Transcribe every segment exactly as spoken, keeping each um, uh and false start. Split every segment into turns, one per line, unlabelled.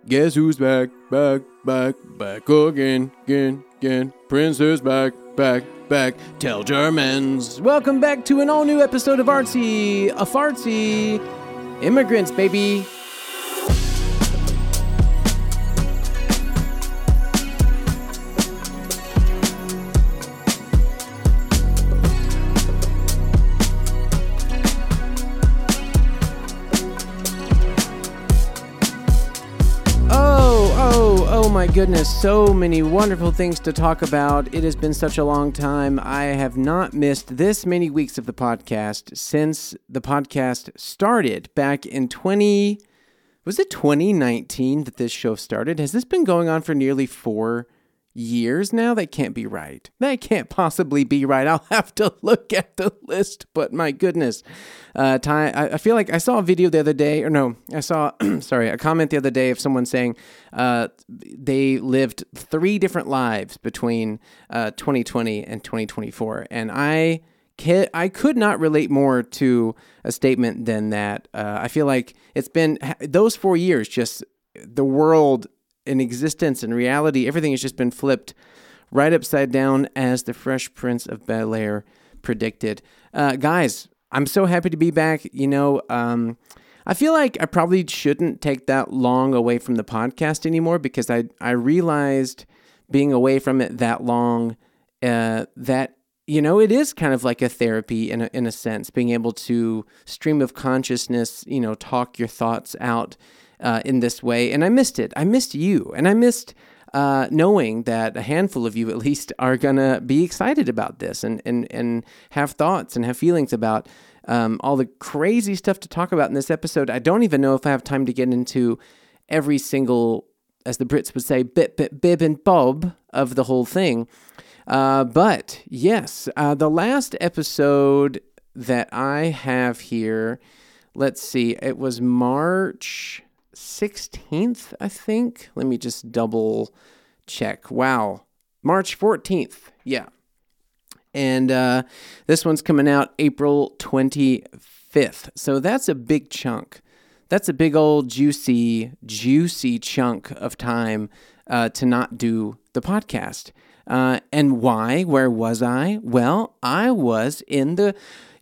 Guess who's back, back, back, back again, again, again. Prince is back, back, back. Tell Germans. Welcome back to an all-new episode of Artsy, a Fartsy. Immigrants, baby. Oh my goodness, so many wonderful things to talk about. It has been such a long time. I have not missed this many weeks of the podcast since the podcast started back in twenty, was it twenty nineteen that this show started? Has this been going on for nearly four years now? That can't be right. That can't possibly be right. I'll have to look at the list, but my goodness. Uh, time, I, I feel like I saw a video the other day, or no, I saw, sorry, a comment the other day of someone saying uh, they lived three different lives between uh, twenty twenty and twenty twenty-four, and I can, I could not relate more to a statement than that. Uh, I feel like it's been, those four years, just the world in existence and reality, everything has just been flipped right upside down as the Fresh Prince of Bel-Air predicted. Uh, guys, I'm so happy to be back. You know, um, I feel like I probably shouldn't take that long away from the podcast anymore because I, I realized being away from it that long uh, that, you know, it is kind of like a therapy in a, in a sense, being able to stream of consciousness, you know, talk your thoughts out Uh, in this way, and I missed it. I missed you, and I missed uh, knowing that a handful of you at least are gonna be excited about this and and and have thoughts and have feelings about um, all the crazy stuff to talk about in this episode. I don't even know if I have time to get into every single, as the Brits would say, bit, bit, bib, and bob of the whole thing. Uh, but yes, uh, the last episode that I have here, let's see, it was March sixteenth, I think. Let me just double check. Wow. March fourteenth. Yeah. And uh, this one's coming out April twenty-fifth. So that's a big chunk. That's a big old juicy, juicy chunk of time uh, to not do the podcast. Uh, and why? Where was I? Well, I was in the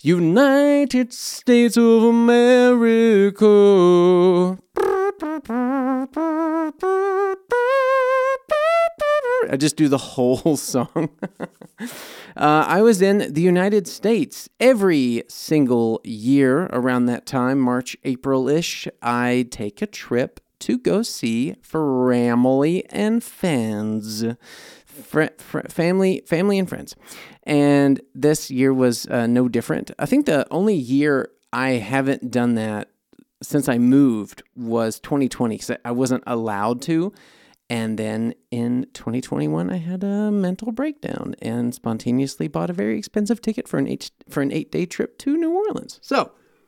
United States of America. I just do the whole song. uh, I was in the United States every single year around that time, March, April-ish. I take a trip to go see family and friends. Fr- fr- family, family and friends. And this year was uh, no different. I think the only year I haven't done that since I moved was twenty twenty, because I wasn't allowed to. And then in twenty twenty-one, I had a mental breakdown and spontaneously bought a very expensive ticket for an eight, for an eight-day trip to New Orleans. So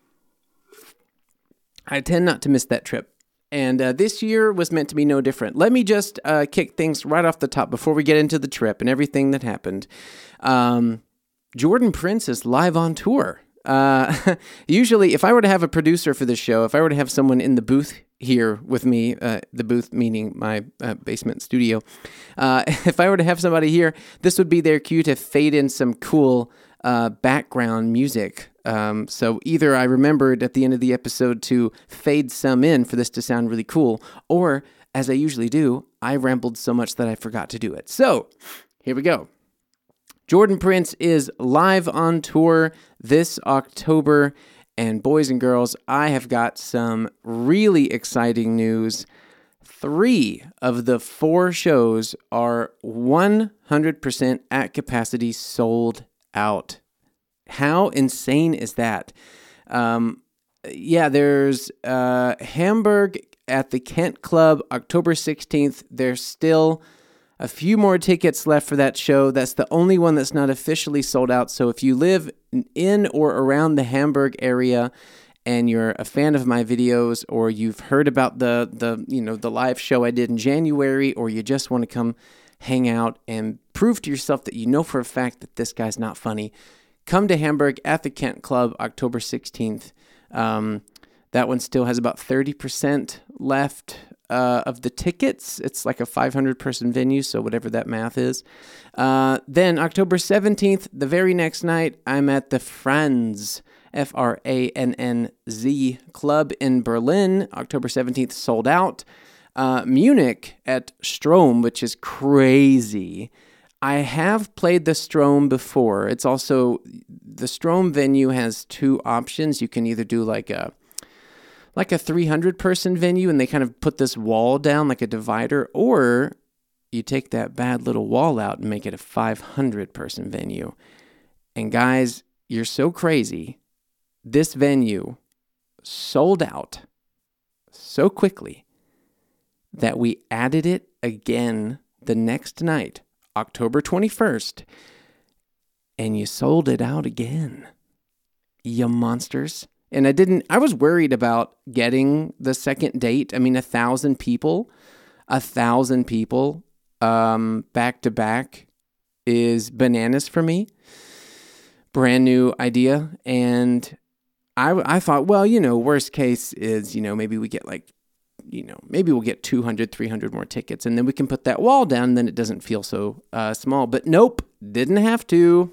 I tend not to miss that trip. And uh, this year was meant to be no different. Let me just uh, kick things right off the top before we get into the trip and everything that happened. Um, Jordan Prince is live on tour. Uh, usually, if I were to have a producer for this show, if I were to have someone in the booth here with me, uh, the booth meaning my uh, basement studio, uh, if I were to have somebody here, this would be their cue to fade in some cool uh, background music. Um, so either I remembered at the end of the episode to fade some in for this to sound really cool, or as I usually do, I rambled so much that I forgot to do it. So here we go. Jordan Prince is live on tour this October, and boys and girls, I have got some really exciting news. Three of the four shows are one hundred percent at capacity sold out. How insane is that? Um, yeah, there's uh, Hamburg at the Kent Club, October sixteenth. There's still a few more tickets left for that show. That's the only one that's not officially sold out. So if you live in or around the Hamburg area and you're a fan of my videos, or you've heard about the the you know the live show I did in January, or you just want to come hang out and prove to yourself that you know for a fact that this guy's not funny, come to Hamburg at the Kent Club, October sixteenth. Um, that one still has about thirty percent left. uh, of the tickets. It's like a five hundred person venue, so whatever that math is. Uh, then October seventeenth, the very next night, I'm at the Franz, F R A N N Z Club in Berlin. October seventeenth, sold out. Uh, Munich at Strom, which is crazy. I have played the Strom before. It's also, the Strom venue has two options. You can either do like a like a three hundred person venue and they kind of put this wall down like a divider, or you take that bad little wall out and make it a five hundred person venue. And guys, you're so crazy. This venue sold out so quickly that we added it again the next night, October twenty-first, and you sold it out again. You monsters. And I didn't, I was worried about getting the second date. I mean, a thousand people, a thousand people um, back to back is bananas for me. Brand new idea. And I, I thought, well, you know, worst case is, you know, maybe we get like, you know, maybe we'll get two hundred, three hundred more tickets and then we can put that wall down and then it doesn't feel so uh, small. But nope, didn't have to.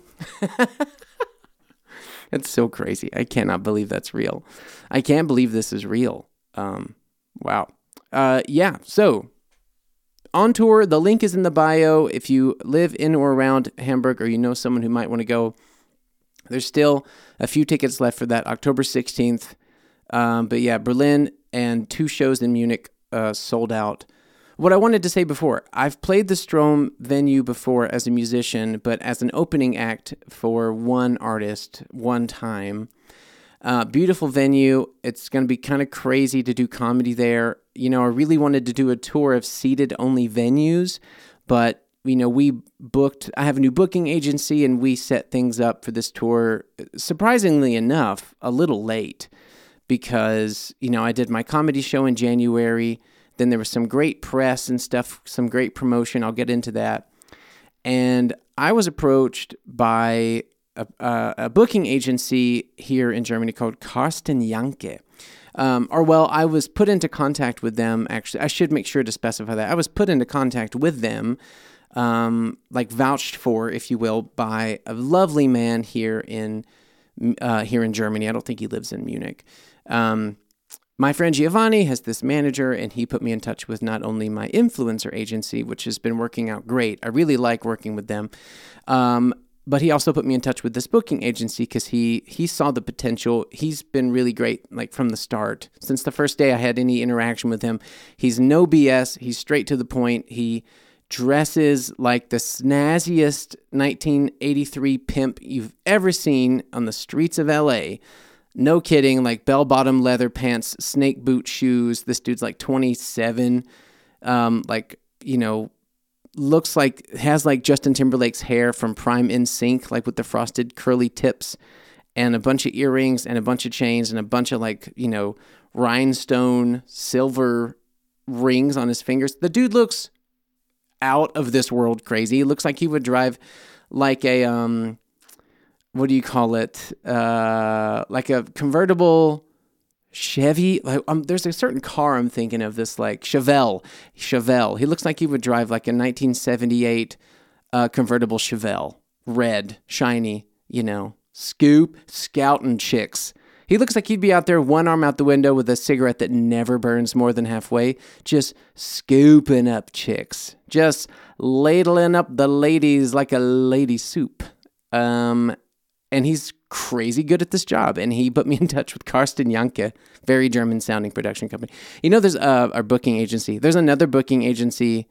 It's so crazy. I cannot believe that's real. I can't believe this is real. Um, wow. Uh, yeah, so on tour, the link is in the bio. If you live in or around Hamburg or you know someone who might want to go, there's still a few tickets left for that October sixteenth. Um, but yeah, Berlin and two shows in Munich uh, sold out. What I wanted to say before, I've played the Strom venue before as a musician, but as an opening act for one artist, one time. Uh, beautiful venue. It's going to be kind of crazy to do comedy there. You know, I really wanted to do a tour of seated-only venues, but, you know, we booked, I have a new booking agency, and we set things up for this tour, surprisingly enough, a little late. Because, you know, I did my comedy show in January, then there was some great press and stuff, some great promotion. I'll get into that. And I was approached by a, a, a booking agency here in Germany called Carsten Janke. Um, or, well, I was put into contact with them, actually. I should make sure to specify that. I was put into contact with them, um, like vouched for, if you will, by a lovely man here in uh, here in Germany. I don't think he lives in Munich. Um, my friend Giovanni has this manager, and he put me in touch with not only my influencer agency, which has been working out great. I really like working with them. Um, but he also put me in touch with this booking agency because he, he saw the potential. He's been really great, like from the start. Since the first day I had any interaction with him, he's no B S. He's straight to the point. He dresses like the snazziest nineteen eighty-three pimp you've ever seen on the streets of L A. No kidding, like bell-bottom leather pants, snake boot shoes. This dude's like twenty-seven, um, like, you know, looks like, has like Justin Timberlake's hair from Prime N Sync, like with the frosted curly tips, and a bunch of earrings and a bunch of chains and a bunch of like, you know, rhinestone silver rings on his fingers. The dude looks out of this world crazy. He looks like he would drive like a, um... what do you call it? Uh, like a convertible Chevy. Like um, there's a certain car I'm thinking of. This like Chevelle. Chevelle. He looks like he would drive like a nineteen seventy-eight uh, convertible Chevelle, red, shiny. You know, scoop, scouting chicks. He looks like he'd be out there, one arm out the window with a cigarette that never burns more than halfway, just scooping up chicks, just ladling up the ladies like a lady soup. Um. And he's crazy good at this job. And he put me in touch with Carsten Janke, very German-sounding production company. You know, there's uh, our booking agency. There's another booking agency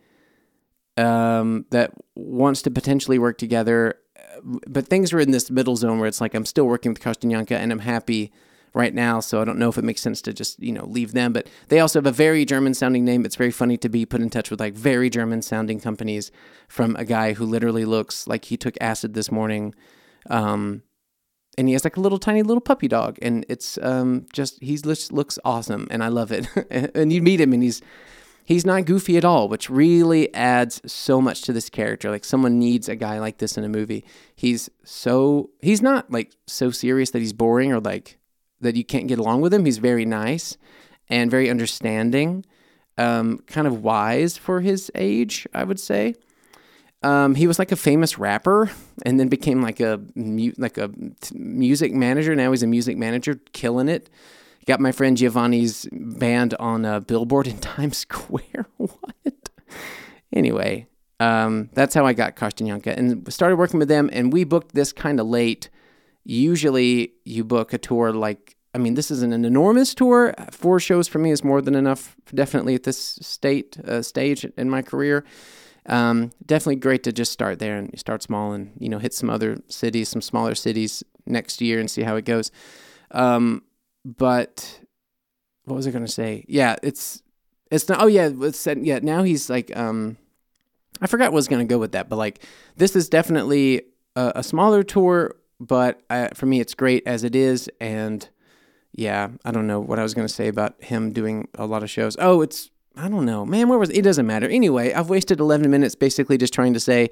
um, that wants to potentially work together. But things are in this middle zone where it's like I'm still working with Carsten Janke, and I'm happy right now. So I don't know if it makes sense to just, you know, leave them. But they also have a very German-sounding name. It's very funny to be put in touch with like very German-sounding companies from a guy who literally looks like he took acid this morning. Um And he has like a little tiny little puppy dog, and it's um just he just looks awesome, and I love it. And you meet him, and he's he's not goofy at all, which really adds so much to this character. Like someone needs a guy like this in a movie. He's so he's not like so serious that he's boring or like that you can't get along with him. He's very nice and very understanding. um, kind of wise for his age, I would say. Um, he was like a famous rapper, and then became like a mu- like a t- music manager. Now he's a music manager, killing it. He got my friend Giovanni's band on a billboard in Times Square. What? Anyway, um, that's how I got Kostanyanka, and started working with them. And we booked this kind of late. Usually, you book a tour like. I mean, this isn't an enormous tour. Four shows for me is more than enough, definitely at this state uh, stage in my career. Um, definitely great to just start there and start small and, you know, hit some other cities, some smaller cities next year and see how it goes. Um, but what was I going to say? Yeah, it's, it's not, oh yeah, it's, yeah, now he's like, um, I forgot what I was going to go with that, but like, this is definitely a, a smaller tour, but I, for me, it's great as it is. And yeah, I don't know what I was going to say about him doing a lot of shows. Oh, it's, I don't know, man, where was it? It doesn't matter. Anyway, I've wasted eleven minutes basically just trying to say,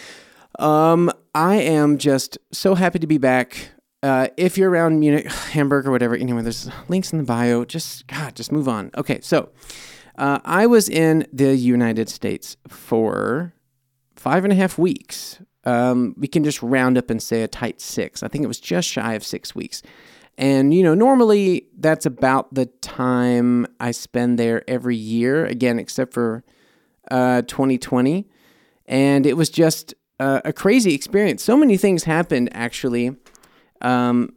um, I am just so happy to be back. Uh, if you're around Munich, Hamburg, or whatever, anyway, there's links in the bio. Just, God, just move on. Okay, so uh, I was in the United States for five and a half weeks. Um, we can just round up and say a tight six. I think it was just shy of six weeks. And, you know, normally that's about the time I spend there every year, again, except for uh, twenty twenty. And it was just uh, a crazy experience. So many things happened, actually. Um,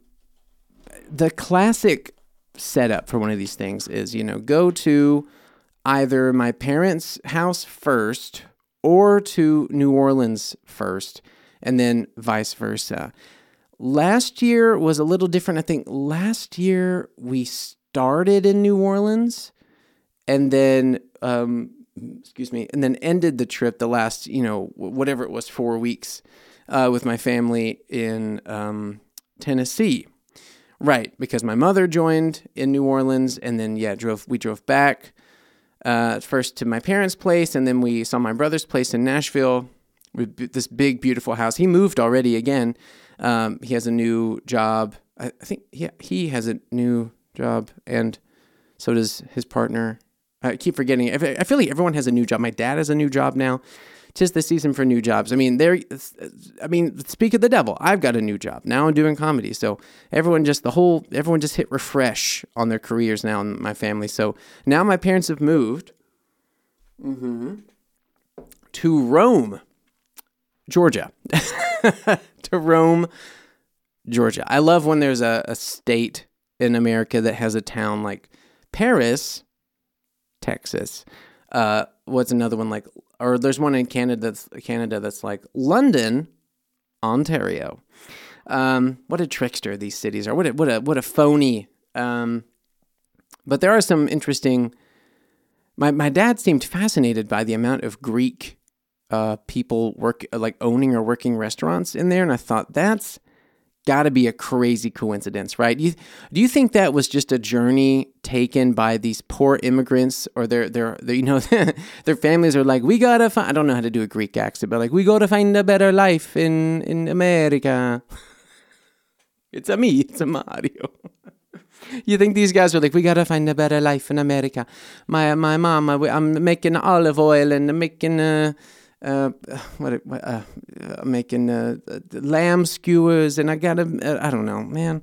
the classic setup for one of these things is, you know, go to either my parents' house first or to New Orleans first, and then vice versa. Last year was a little different. I think last year we started in New Orleans and then, um, excuse me, and then ended the trip the last, you know, whatever it was, four weeks uh, with my family in um, Tennessee. Right, because my mother joined in New Orleans, and then, yeah, drove. we drove back uh, first to my parents' place, and then we saw my brother's place in Nashville, with this big, beautiful house. He moved already again. Um, he has a new job. I, I think yeah, he has a new job, and so does his partner. I keep forgetting. I feel like everyone has a new job. My dad has a new job now. Tis the season for new jobs. I mean, there. I mean, speak of the devil. I've got a new job now. I'm doing comedy, so everyone just the whole everyone just hit refresh on their careers now in my family. So now my parents have moved mm-hmm. to Rome, Georgia. to Rome, Georgia. I love when there's a, a state in America that has a town like Paris, Texas. Uh, what's another one like? Or there's one in Canada that's Canada that's like London, Ontario. Um, what a trickster these cities are. What a what a what a phony. Um, but there are some interesting. My my dad seemed fascinated by the amount of Greek Uh, people work like owning or working restaurants in there, and I thought that's got to be a crazy coincidence, right? You, do you think that was just a journey taken by these poor immigrants, or their their, their you know their families are like, we gotta find, I don't know how to do a Greek accent, but like we gotta find a better life in in America. It's a me, it's a Mario. You think these guys are like, we gotta find a better life in America. My my mama, I'm making olive oil and I'm making uh. Uh, what, what uh, uh, making uh, uh, lamb skewers, and I gotta, uh, I don't know, man.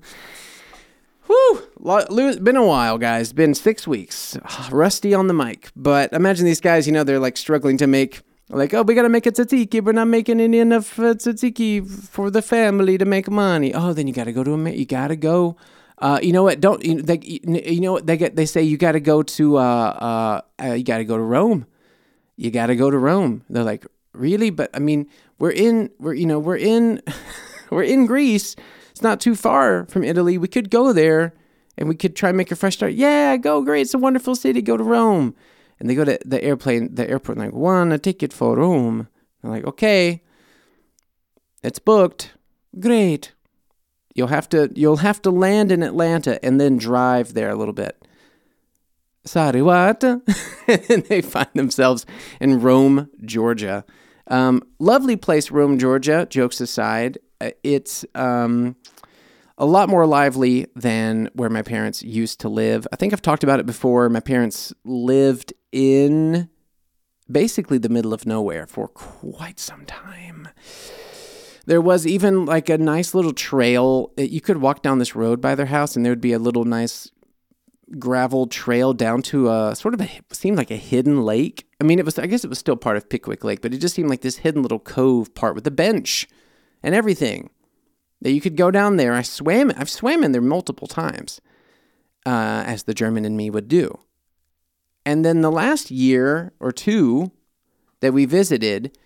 Whew, been a while, guys. Been six weeks, rusty on the mic. But imagine these guys, you know, they're like struggling to make, like, oh, we gotta make a tzatziki. We're not making any enough uh, tzatziki for the family to make money. Oh, then you gotta go to a, you gotta go. Uh, you know what? Don't you, they, you know what they get? They say you gotta go to, uh, uh, uh you gotta go to Rome. You got to go to Rome. They're like, really? But I mean, we're in, we're, you know, we're in, we're in Greece. It's not too far from Italy. We could go there and we could try and make a fresh start. Yeah, go. Great. It's a wonderful city. Go to Rome. And they go to the airplane, the airport, and like, one, a ticket for Rome. They're like, okay, it's booked. Great. You'll have to, you'll have to land in Atlanta and then drive there a little bit. Sorry, what? And they find themselves in Rome, Georgia. Um, lovely place, Rome, Georgia, jokes aside. It's um, a lot more lively than where my parents used to live. I think I've talked about it before. My parents lived in basically the middle of nowhere for quite some time. There was even like a nice little trail. You could walk down this road by their house and there would be a little nice gravel trail down to a sort of a, seemed like a hidden lake. I mean, it was, I guess it was still part of Pickwick Lake, but it just seemed like this hidden little cove part with a bench and everything that you could go down there. I swam, I've swam in there multiple times, uh, as the German in me would do. And then the last year or two that we visited,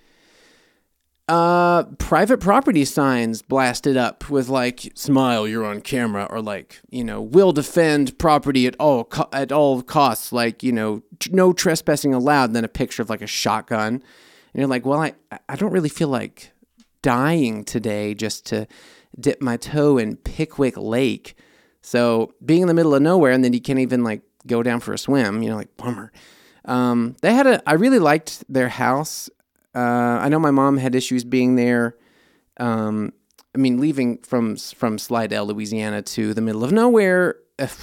uh, private property signs blasted up with like, smile, you're on camera, or like, you know, we'll defend property at all, co- at all costs. Like, you know, t- no trespassing allowed. And then a picture of like a shotgun. And you're like, well, I, I don't really feel like dying today just to dip my toe in Pickwick Lake. So being in the middle of nowhere and then you can't even like go down for a swim, you know, like bummer. Um, they had a, I really liked their house. Uh, I know my mom had issues being there. Um, I mean, leaving from, from Slidell, Louisiana to the middle of nowhere,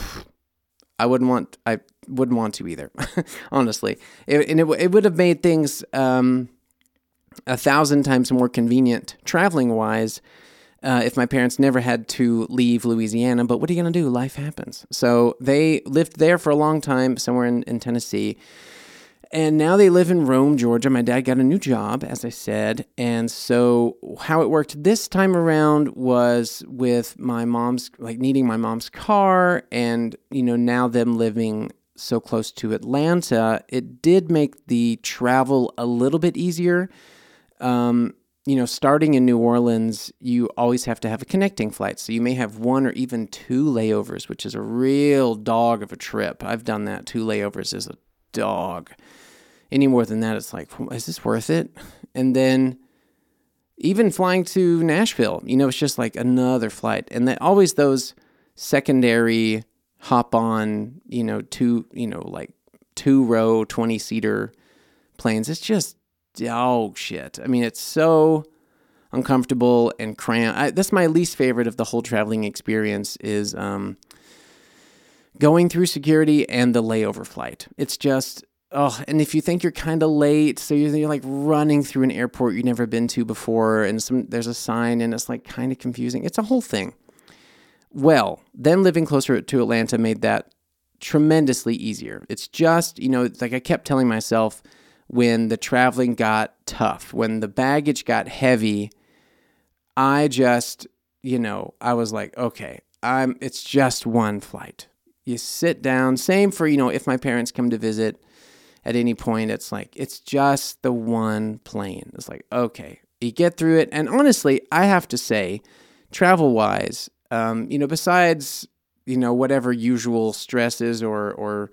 I wouldn't want, I wouldn't want to either, honestly. It, and it, it would have made things, um, a thousand times more convenient traveling wise, Uh, if my parents never had to leave Louisiana, but what are you going to do? Life happens. So they lived there for a long time, somewhere in, in Tennessee, and now they live in Rome, Georgia. My dad got a new job, as I said, and so how it worked this time around was with my mom's, like needing my mom's car, and, you know, now them living so close to Atlanta, it did make the travel a little bit easier. Um, You know, starting in New Orleans, you always have to have a connecting flight. So you may have one or even two layovers, which is a real dog of a trip. I've done that. Two layovers is a dog. Any more than that, it's like, is this worth it? And then even flying to Nashville, you know, it's just like another flight. And then always those secondary hop on, you know, two, you know, like two row, twenty seater planes. It's just dog shit. I mean, it's so uncomfortable and cramped. I, that's my least favorite of the whole traveling experience is um, going through security and the layover flight. It's just, oh, and if you think you're kind of late, so you're, you're like running through an airport you've never been to before, and some there's a sign, and it's like kind of confusing. It's a whole thing. Well, then living closer to Atlanta made that tremendously easier. It's just, you know, it's like I kept telling myself, when the traveling got tough, when the baggage got heavy, I just, you know, I was like, okay, I'm, it's just one flight. You sit down, same for, you know, if my parents come to visit at any point, it's like, it's just the one plane. It's like, okay, you get through it. And honestly, I have to say, travel-wise, um, you know, besides, you know, whatever usual stresses or, or,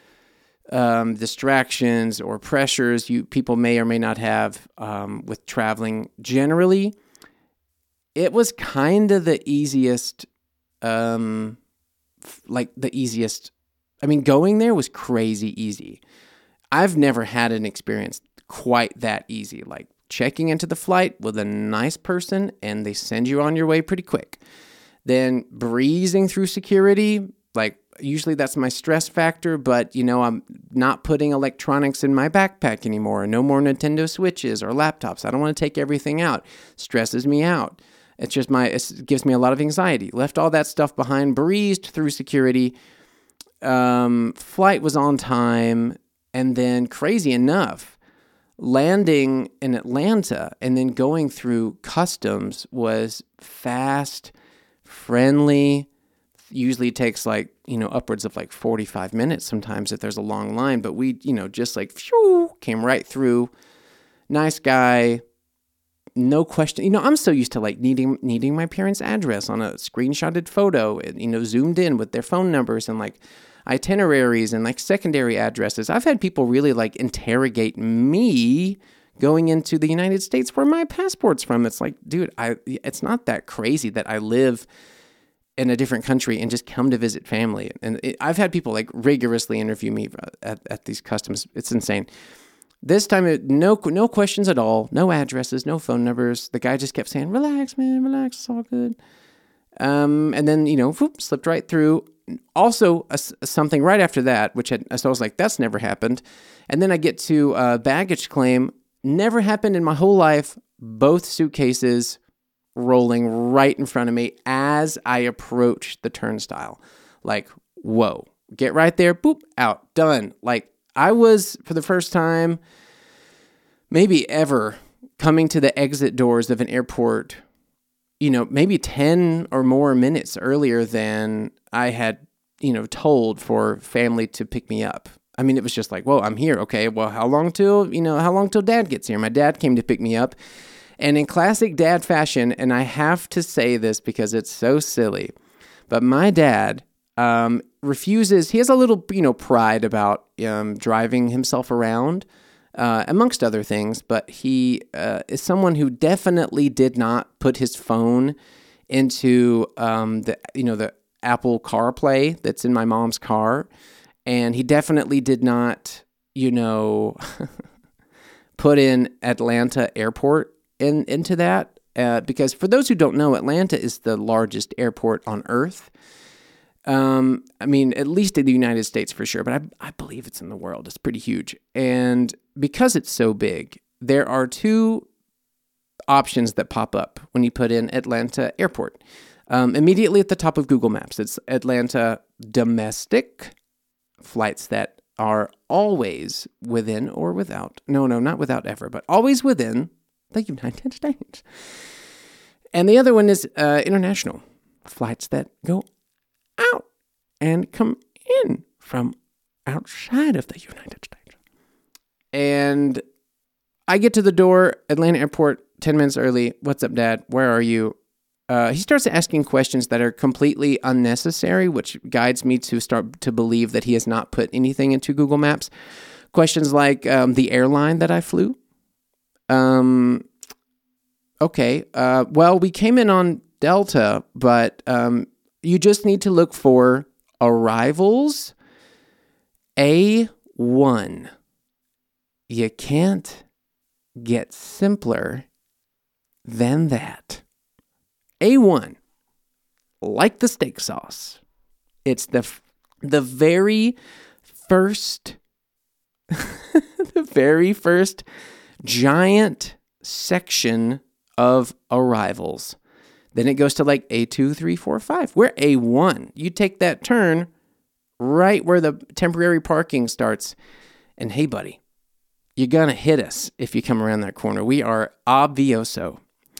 Um, distractions or pressures you people may or may not have um, with traveling. Generally, it was kind of the easiest, um, f- like the easiest. I mean, going there was crazy easy. I've never had an experience quite that easy. Like checking into the flight with a nice person and they send you on your way pretty quick. Then breezing through security, like, usually that's my stress factor, but, you know, I'm not putting electronics in my backpack anymore. No more Nintendo Switches or laptops. I don't want to take everything out. Stresses me out. It's just my, it gives me a lot of anxiety. Left all that stuff behind, breezed through security. Um, flight was on time. And then crazy enough, landing in Atlanta and then going through customs was fast, friendly. Usually takes like, you know, upwards of like forty-five minutes sometimes if there's a long line, but we, you know, just like, phew, came right through. Nice guy. No question. You know, I'm so used to like needing, needing my parents' address on a screenshotted photo and, you know, zoomed in with their phone numbers and like itineraries and like secondary addresses. I've had people really like interrogate me going into the United States where my passport's from. It's like, dude, I, it's not that crazy that I live in a different country and just come to visit family. And it, I've had people like rigorously interview me at, at these customs. It's insane. This time, it, no no questions at all, no addresses, no phone numbers. The guy just kept saying, relax, man, relax, it's all good. Um, and then, you know, whoop, slipped right through. Also, uh, something right after that, which had, so I was like, that's never happened. And then I get to uh, baggage claim. Never happened in my whole life. Both suitcases rolling right in front of me as I approached the turnstile. Like, whoa, get right there, boop, out, done. Like, I was, for the first time, maybe ever, coming to the exit doors of an airport, you know, maybe ten or more minutes earlier than I had, you know, told for family to pick me up. I mean, it was just like, whoa, I'm here. Okay, well, how long till, you know, how long till dad gets here? My dad came to pick me up. And in classic dad fashion, and I have to say this because it's so silly, but my dad um, refuses, he has a little, you know, pride about um, driving himself around, uh, amongst other things, but he uh, is someone who definitely did not put his phone into um, the, you know, the Apple CarPlay that's in my mom's car. And he definitely did not, you know, put in Atlanta Airport in, into that. Uh, because for those who don't know, Atlanta is the largest airport on Earth. Um, I mean, at least in the United States for sure, but I, I believe it's in the world. It's pretty huge. And because it's so big, there are two options that pop up when you put in Atlanta Airport. Um, immediately at the top of Google Maps, it's Atlanta Domestic flights that are always within or without, no, no, not without ever, but always within the United States. And the other one is uh, international flights that go out and come in from outside of the United States. And I get to the door, Atlanta Airport, ten minutes early. What's up, Dad? Where are you? Uh, he starts asking questions that are completely unnecessary, which guides me to start to believe that he has not put anything into Google Maps. Questions like um, the airline that I flew. Um, okay, uh, well, we came in on Delta, but um, you just need to look for arrivals A one. You can't get simpler than that. A one, like the steak sauce. It's the the very first, the very first giant section of arrivals. Then it goes to like A two, three, four, five. We're A one. You take that turn right where the temporary parking starts. And hey, buddy, you're going to hit us if you come around that corner. We are obvioso.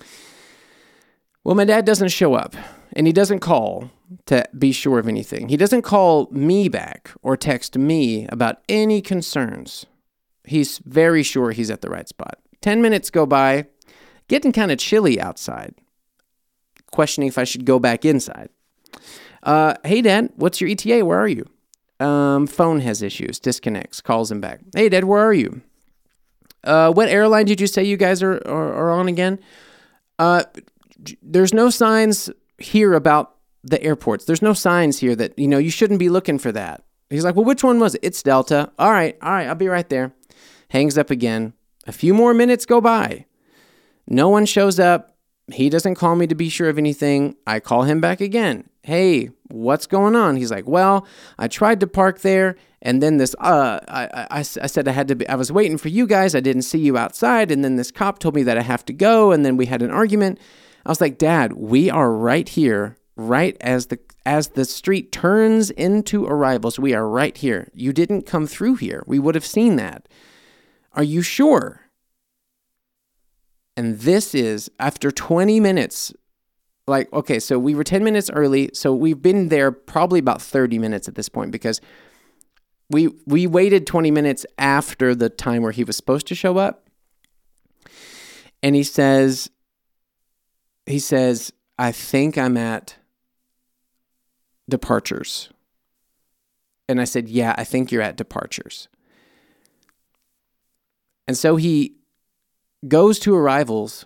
Well, my dad doesn't show up, and he doesn't call to be sure of anything. He doesn't call me back or text me about any concerns. He's very sure he's at the right spot. Ten minutes go by, getting kind of chilly outside, questioning if I should go back inside. Uh, hey, Dad, what's your E T A? Where are you? Um, phone has issues, disconnects, calls him back. Hey, Dad, where are you? Uh, what airline did you say you guys are, are, are on again? Uh... There's no signs here about the airports. There's no signs here that, you know, you shouldn't be looking for that. He's like, well, which one was it? It's Delta. All right, all right, I'll be right there. Hangs up again. A few more minutes go by. No one shows up. He doesn't call me to be sure of anything. I call him back again. Hey, what's going on? He's like, well, I tried to park there, and then this, uh, I, I, I said I had to be, I was waiting for you guys. I didn't see you outside, and then this cop told me that I have to go, and then we had an argument. I was like, Dad, we are right here, right as the as the street turns into arrivals. We are right here. You didn't come through here. We would have seen that. Are you sure? And this is after twenty minutes. Like, okay, so we were ten minutes early. So we've been there probably about thirty minutes at this point because we we waited twenty minutes after the time where he was supposed to show up. And he says, He says, I think I'm at departures. And I said, yeah, I think you're at departures. And so he goes to arrivals.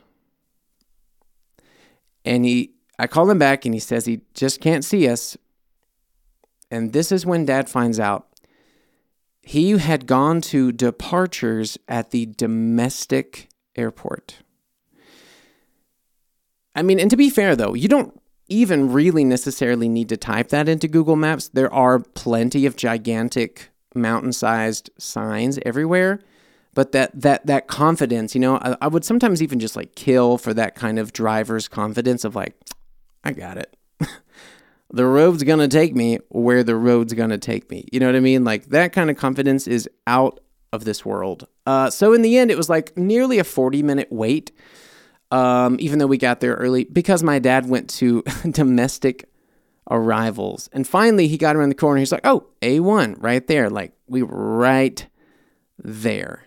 And he, I call him back and he says he just can't see us. And this is when Dad finds out he had gone to departures at the domestic airport. I mean, and to be fair, though, you don't even really necessarily need to type that into Google Maps. There are plenty of gigantic mountain-sized signs everywhere. But that that that confidence, you know, I, I would sometimes even just like kill for that kind of driver's confidence of like, I got it. The road's going to take me where the road's going to take me. You know what I mean? Like that kind of confidence is out of this world. Uh, so in the end, it was like nearly a forty minute wait, um, even though we got there early, because my dad went to domestic arrivals. And finally, he got around the corner. He's like, oh, A one right there. Like we were right there.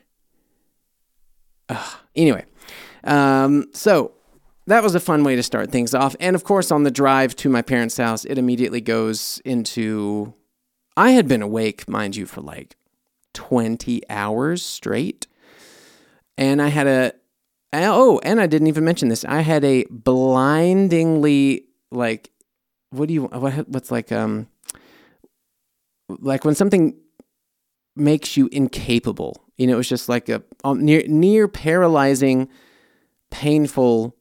Ugh. Anyway, um, so that was a fun way to start things off. And of course, on the drive to my parents' house, it immediately goes into, I had been awake, mind you, for like twenty hours straight. And I had a, oh, and I didn't even mention this. I had a blindingly, like, what do you, what, what's like, um, like when something makes you incapable. You know, it was just like a um, near near paralyzing, painful,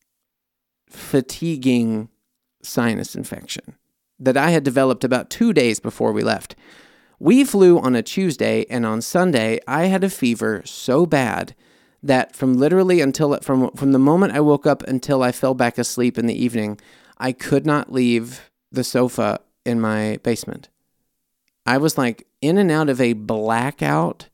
fatiguing sinus infection that I had developed about two days before we left. We flew on a Tuesday, and on Sunday, I had a fever so bad that from literally until from from the moment I woke up until I fell back asleep in the evening, I could not leave the sofa in my basement. I was like in and out of a blackout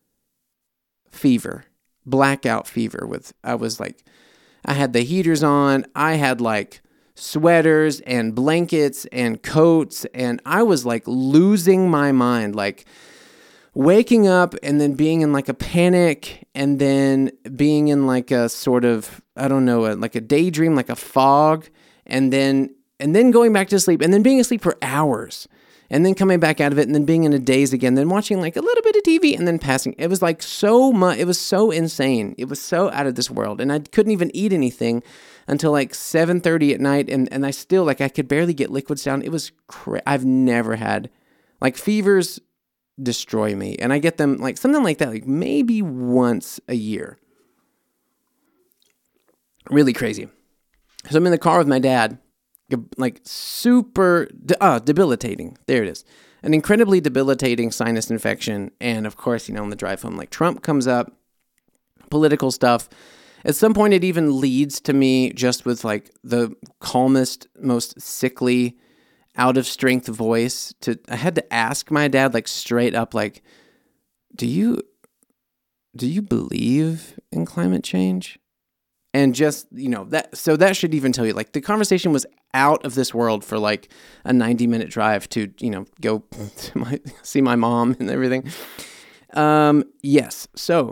fever, blackout fever with, I was like, I had the heaters on. I had like sweaters and blankets and coats, and I was like losing my mind, like waking up and then being in like a panic and then being in like a sort of, I don't know, a, like a daydream, like a fog, and then, and then going back to sleep and then being asleep for hours. And then coming back out of it and then being in a daze again, then watching like a little bit of T V and then passing. It was like so much, it was so insane. It was so out of this world. And I couldn't even eat anything until like seven thirty at night. And, and I still, like, I could barely get liquids down. It was, cra- I've never had, like, fevers destroy me. And I get them, like, something like that, like maybe once a year. Really crazy. So I'm in the car with my dad. Like super de- uh, debilitating. There it is. An incredibly debilitating sinus infection. And of course, you know, on the drive home, like Trump comes up, political stuff. At some point, it even leads to me just with like the calmest, most sickly, out of strength voice to, I had to ask my dad like straight up, like, do you, do you believe in climate change? And just, you know, that, so that should even tell you, like, the conversation was out of this world for like a ninety minute drive to, you know, go to my, see my mom and everything. Um, yes. So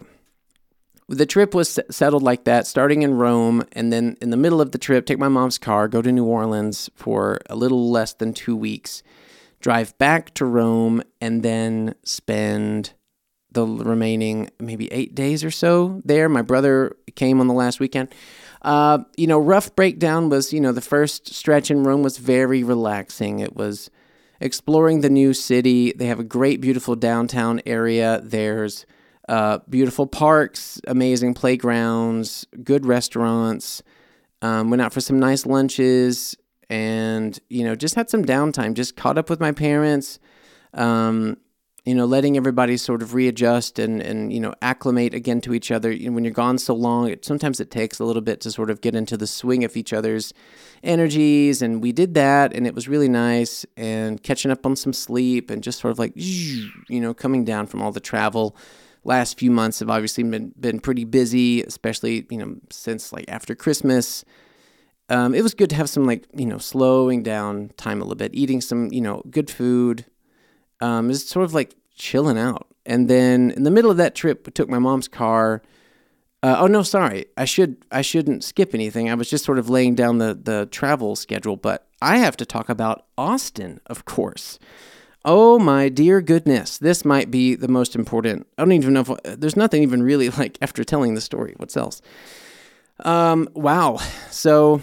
the trip was settled like that, starting in Rome. And then in the middle of the trip, take my mom's car, go to New Orleans for a little less than two weeks, drive back to Rome, and then spend the remaining maybe eight days or so there. My brother came on the last weekend. Uh, you know, rough breakdown was, you know, the first stretch in Rome was very relaxing. It was exploring the new city. They have a great, beautiful downtown area. There's uh, beautiful parks, amazing playgrounds, good restaurants. Um, went out for some nice lunches and, you know, just had some downtime. Just caught up with my parents. Um, you know, letting everybody sort of readjust and, and, you know, acclimate again to each other. You know, when you're gone so long, it, sometimes it takes a little bit to sort of get into the swing of each other's energies. And we did that, and it was really nice, and catching up on some sleep and just sort of like, you know, coming down from all the travel. Last few months have obviously been, been pretty busy, especially, you know, since like after Christmas. Um, it was good to have some like, you know, slowing down time a little bit, eating some, you know, good food. Um, it's sort of like chilling out. And then in the middle of that trip, we took my mom's car. Uh, oh no, sorry. I should, I shouldn't skip anything. I was just sort of laying down the, the travel schedule, but I have to talk about Austin, of course. Oh my dear goodness. This might be the most important. I don't even know if, there's nothing even really like after telling the story. What's else? Um, wow. So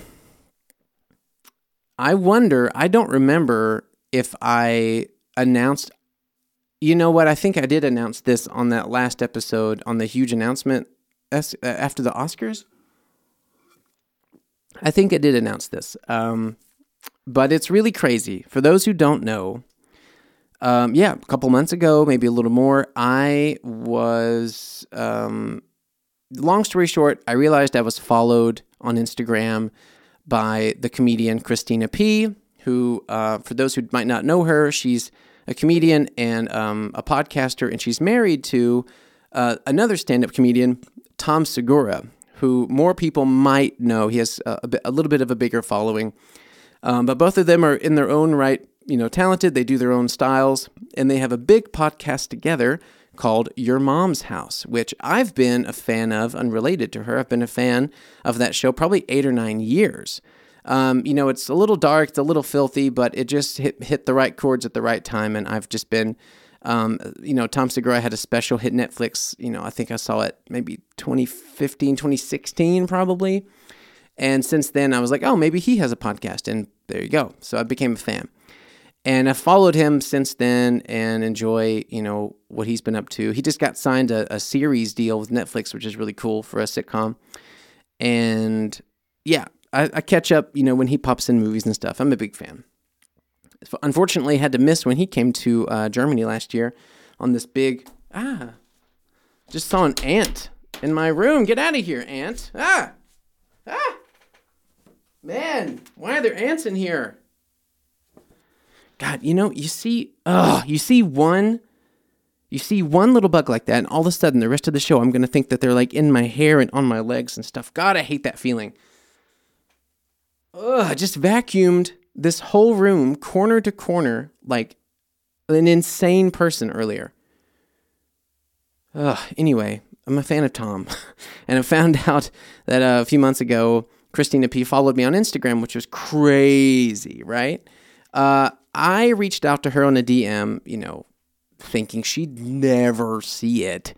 I wonder, I don't remember if I announced, you know what, I think I did announce this on that last episode on the huge announcement after the Oscars. I think I did announce this. Um, but it's really crazy. For those who don't know, um, yeah, a couple months ago, maybe a little more, I was, um, long story short, I realized I was followed on Instagram by the comedian Christina P., who, uh, for those who might not know her, she's a comedian and um, a podcaster, and she's married to uh, another stand-up comedian, Tom Segura, who more people might know. He has a, a, bit, a little bit of a bigger following, um, but both of them are in their own right, you know, talented. They do their own styles, and they have a big podcast together called Your Mom's House, which I've been a fan of, unrelated to her. I've been a fan of that show probably eight or nine years. Um, you know, it's a little dark, it's a little filthy, but it just hit hit the right chords at the right time, and I've just been, um, you know, Tom Segura had a special hit Netflix, you know, I think I saw it maybe twenty fifteen, twenty sixteen probably, and since then I was like, oh, maybe he has a podcast, and there you go. So I became a fan. And I've followed him since then and enjoy, you know, what he's been up to. He just got signed a, a series deal with Netflix, which is really cool for a sitcom. And yeah, I, I catch up, you know, when he pops in movies and stuff. I'm a big fan. Unfortunately, I had to miss when he came to uh, Germany last year on this big, ah, just saw an ant in my room. Get out of here, ant. Ah, ah, man, why are there ants in here? God, you know, you see, oh, you see one, you see one little bug like that, and all of a sudden, the rest of the show, I'm going to think that they're like in my hair and on my legs and stuff. God, I hate that feeling. Ugh, I just vacuumed this whole room, corner to corner, like an insane person earlier. Ugh, anyway, I'm a fan of Tom, and I found out that uh, a few months ago, Christina P. followed me on Instagram, which was crazy, right? Uh, I reached out to her on a D M, you know, thinking she'd never see it.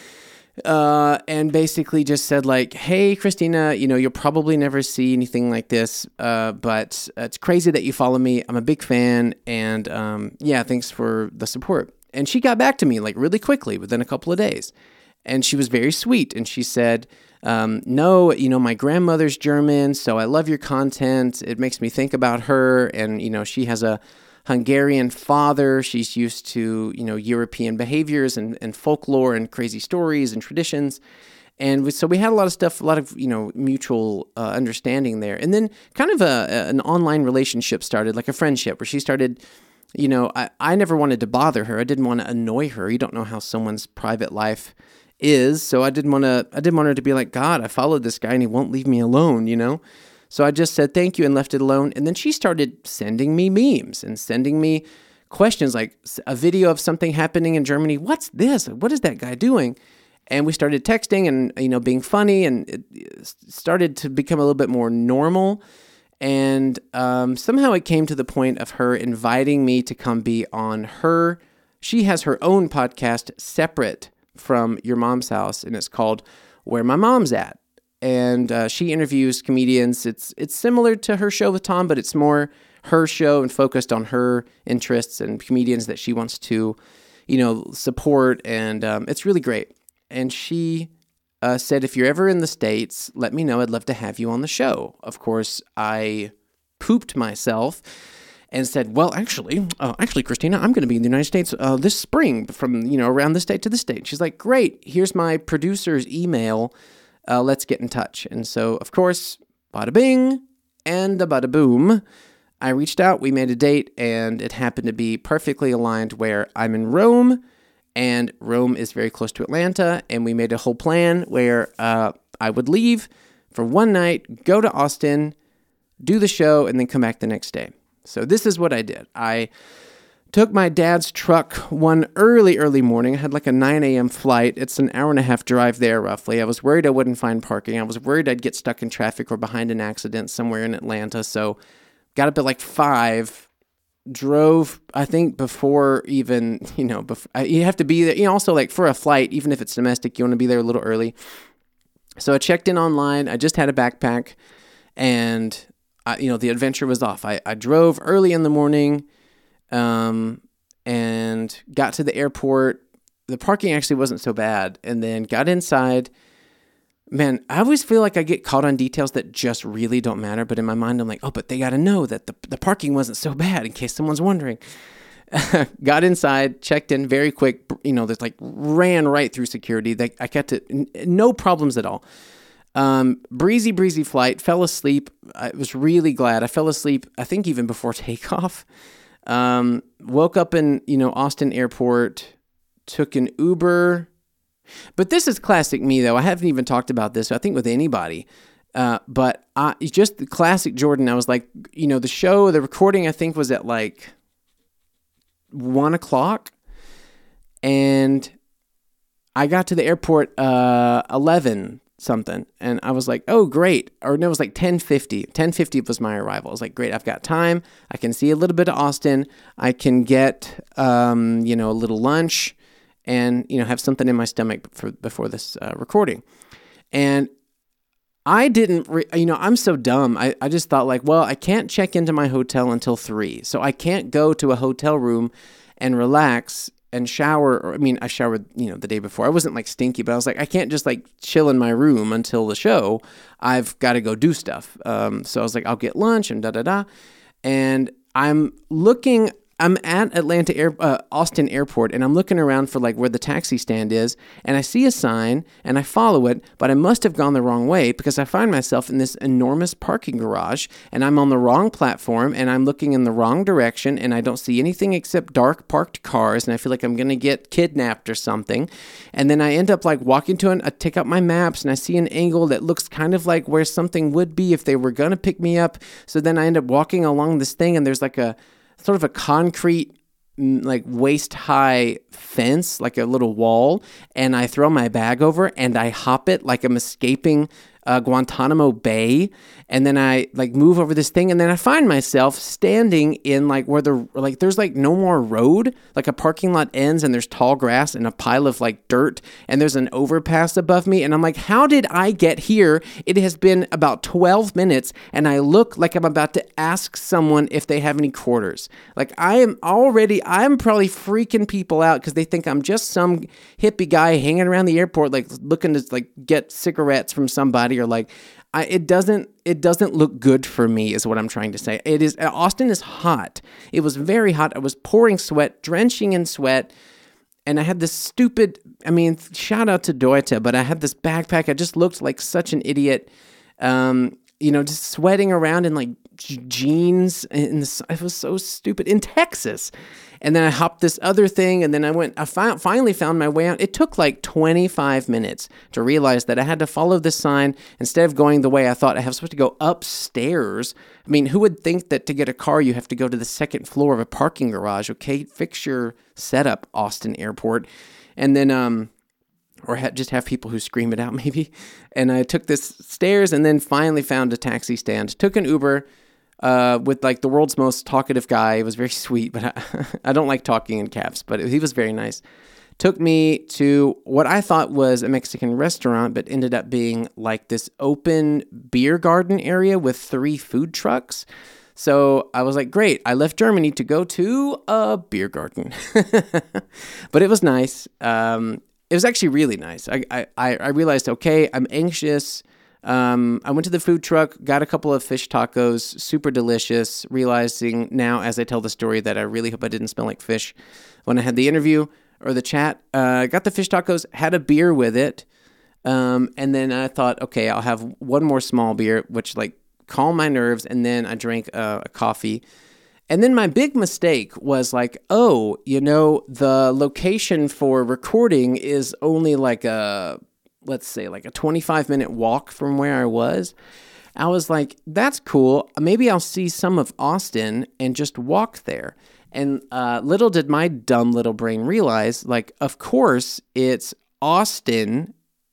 Uh, and basically just said like, hey, Christina, you know, you'll probably never see anything like this. Uh, but it's crazy that you follow me. I'm a big fan. And, um, yeah, thanks for the support. And she got back to me like really quickly within a couple of days. And she was very sweet. And she said, um, no, you know, my grandmother's German, so I love your content. It makes me think about her. And, you know, she has a Hungarian father. She's used to, you know, European behaviors and, and folklore and crazy stories and traditions. And we, so we had a lot of stuff, a lot of, you know, mutual uh, understanding there. And then kind of a, a an online relationship started, like a friendship where she started, you know, I, I never wanted to bother her. I didn't want to annoy her. You don't know how someone's private life is. So I didn't want to, I didn't want her to be like, God, I followed this guy and he won't leave me alone, you know? So I just said thank you and left it alone. And then she started sending me memes and sending me questions like a video of something happening in Germany. What's this? What is that guy doing? And we started texting and, you know, being funny, and it started to become a little bit more normal. And um, somehow it came to the point of her inviting me to come be on her. She has her own podcast separate from Your Mom's House, and it's called Where My Mom's At. And uh, she interviews comedians. It's it's similar to her show with Tom, but it's more her show and focused on her interests and comedians that she wants to, you know, support. And um, it's really great. And she uh, said, if you're ever in the States, let me know. I'd love to have you on the show. Of course, I pooped myself and said, well, actually, uh, actually, Christina, I'm going to be in the United States uh, this spring from, you know, around this date to this date. She's like, great. Here's my producer's email. Uh, let's get in touch. And so, of course, bada bing and a bada boom, I reached out, we made a date, and it happened to be perfectly aligned where I'm in Rome, and Rome is very close to Atlanta, and we made a whole plan where uh, I would leave for one night, go to Austin, do the show, and then come back the next day. So this is what I did. I took my dad's truck one early, early morning. I had like a nine a.m. flight. It's an hour and a half drive there, roughly. I was worried I wouldn't find parking. I was worried I'd get stuck in traffic or behind an accident somewhere in Atlanta. So got up at like five, drove, I think before even, you know, before, you have to be there. You know, also like for a flight, even if it's domestic, you want to be there a little early. So I checked in online. I just had a backpack, and, I, you know, the adventure was off. I, I drove early in the morning, Um, and got to the airport. The parking actually wasn't so bad. And then got inside, Man, I always feel like I get caught on details that just really don't matter. But in my mind, I'm like, oh, but they got to know that the, the parking wasn't so bad in case someone's wondering. Got inside, checked in very quick, you know, just like ran right through security. They, I kept it, n- no problems at all. Um, breezy, breezy flight, fell asleep. I was really glad. I fell asleep, I think even before takeoff. Um, woke up in, you know, Austin Airport, took an Uber. But this is classic me, though. I haven't even talked about this, I think, with anybody. Uh, but I, just the classic Jordan. I was like, you know, the show, the recording, I think, was at like one o'clock. And I got to the airport uh, eleven something. And I was like, oh, great. Or no, it was like ten fifty. ten fifty was my arrival. I was like, great, I've got time. I can see a little bit of Austin. I can get, um, you know, a little lunch. And, you know, have something in my stomach for, before this uh, recording. And I didn't, re- you know, I'm so dumb. I, I just thought like, well, I can't check into my hotel until three. So I can't go to a hotel room and relax and shower. Or, I mean, I showered, you know, the day before. I wasn't like stinky, but I was like, I can't just like chill in my room until the show. I've got to go do stuff. Um, so I was like, I'll get lunch and da da da. And I'm looking... I'm at Atlanta Air, uh, Austin Airport, and I'm looking around for like where the taxi stand is, and I see a sign, and I follow it, but I must have gone the wrong way because I find myself in this enormous parking garage, and I'm on the wrong platform, and I'm looking in the wrong direction, and I don't see anything except dark parked cars, and I feel like I'm gonna get kidnapped or something, and then I end up like walking to an, I take out my maps, and I see an angle that looks kind of like where something would be if they were gonna pick me up, so then I end up walking along this thing, and there's like a sort of a concrete, like waist-high fence, like a little wall, and I throw my bag over, and I hop it like I'm escaping uh, Guantanamo Bay, and then I like move over this thing, and then I find myself standing in like where the like there's like no more road, like a parking lot ends, and there's tall grass and a pile of like dirt, and there's an overpass above me, and I'm like, how did I get here? It has been about twelve minutes, and I look like I'm about to ask someone if they have any quarters. Like I am already, I'm probably freaking people out because they think I'm just some hippie guy hanging around the airport, like looking to like get cigarettes from somebody, or like. I, it doesn't it doesn't look good for me is what I'm trying to say. It is Austin is hot. It was very hot. I was pouring sweat, drenching in sweat, and I had this stupid, I mean, shout out to Deutsche, but I had this backpack. I just looked like such an idiot. Um, you know, just sweating around in like jeans, and it was so stupid in Texas. And then I hopped this other thing, and then I went, I fi- finally found my way out. It took like twenty-five minutes to realize that I had to follow this sign instead of going the way I thought. I was supposed to go upstairs. I mean, who would think that to get a car, you have to go to the second floor of a parking garage? Okay, fix your setup, Austin Airport. And then, um, or ha- just have people who scream it out maybe. And I took this stairs and then finally found a taxi stand, took an Uber, Uh, with like the world's most talkative guy. It was very sweet, but I, I don't like talking in cabs, but he was very nice. Took me to what I thought was a Mexican restaurant, but ended up being like this open beer garden area with three food trucks. So I was like, great, I left Germany to go to a beer garden. But it was nice. Um, it was actually really nice. I, I, I realized, okay, I'm anxious. Um, I went to the food truck, got a couple of fish tacos, super delicious, realizing now as I tell the story that I really hope I didn't smell like fish when I had the interview or the chat. Uh, got the fish tacos, had a beer with it, um, and then I thought, okay, I'll have one more small beer, which like calmed my nerves, and then I drank uh, a coffee. And then my big mistake was like, oh, you know, the location for recording is only like a... let's say like a twenty-five minute walk from where I was. I was like, that's cool. Maybe I'll see some of Austin and just walk there. And uh, little did my dumb little brain realize, like, of course it's Austin.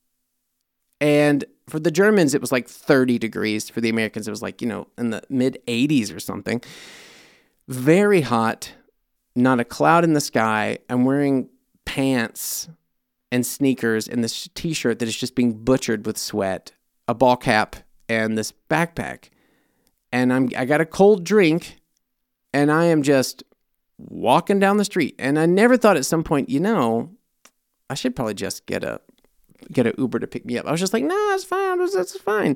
And for the Germans, it was like thirty degrees. For the Americans, it was like, you know, in the mid eighties or something. Very hot, not a cloud in the sky. I'm wearing pants and sneakers and this t-shirt that is just being butchered with sweat, a ball cap, and this backpack. And I'm I got a cold drink, and I am just walking down the street. And I never thought at some point, you know, I should probably just get a get an Uber to pick me up. I was just like, nah, it's fine. That's fine.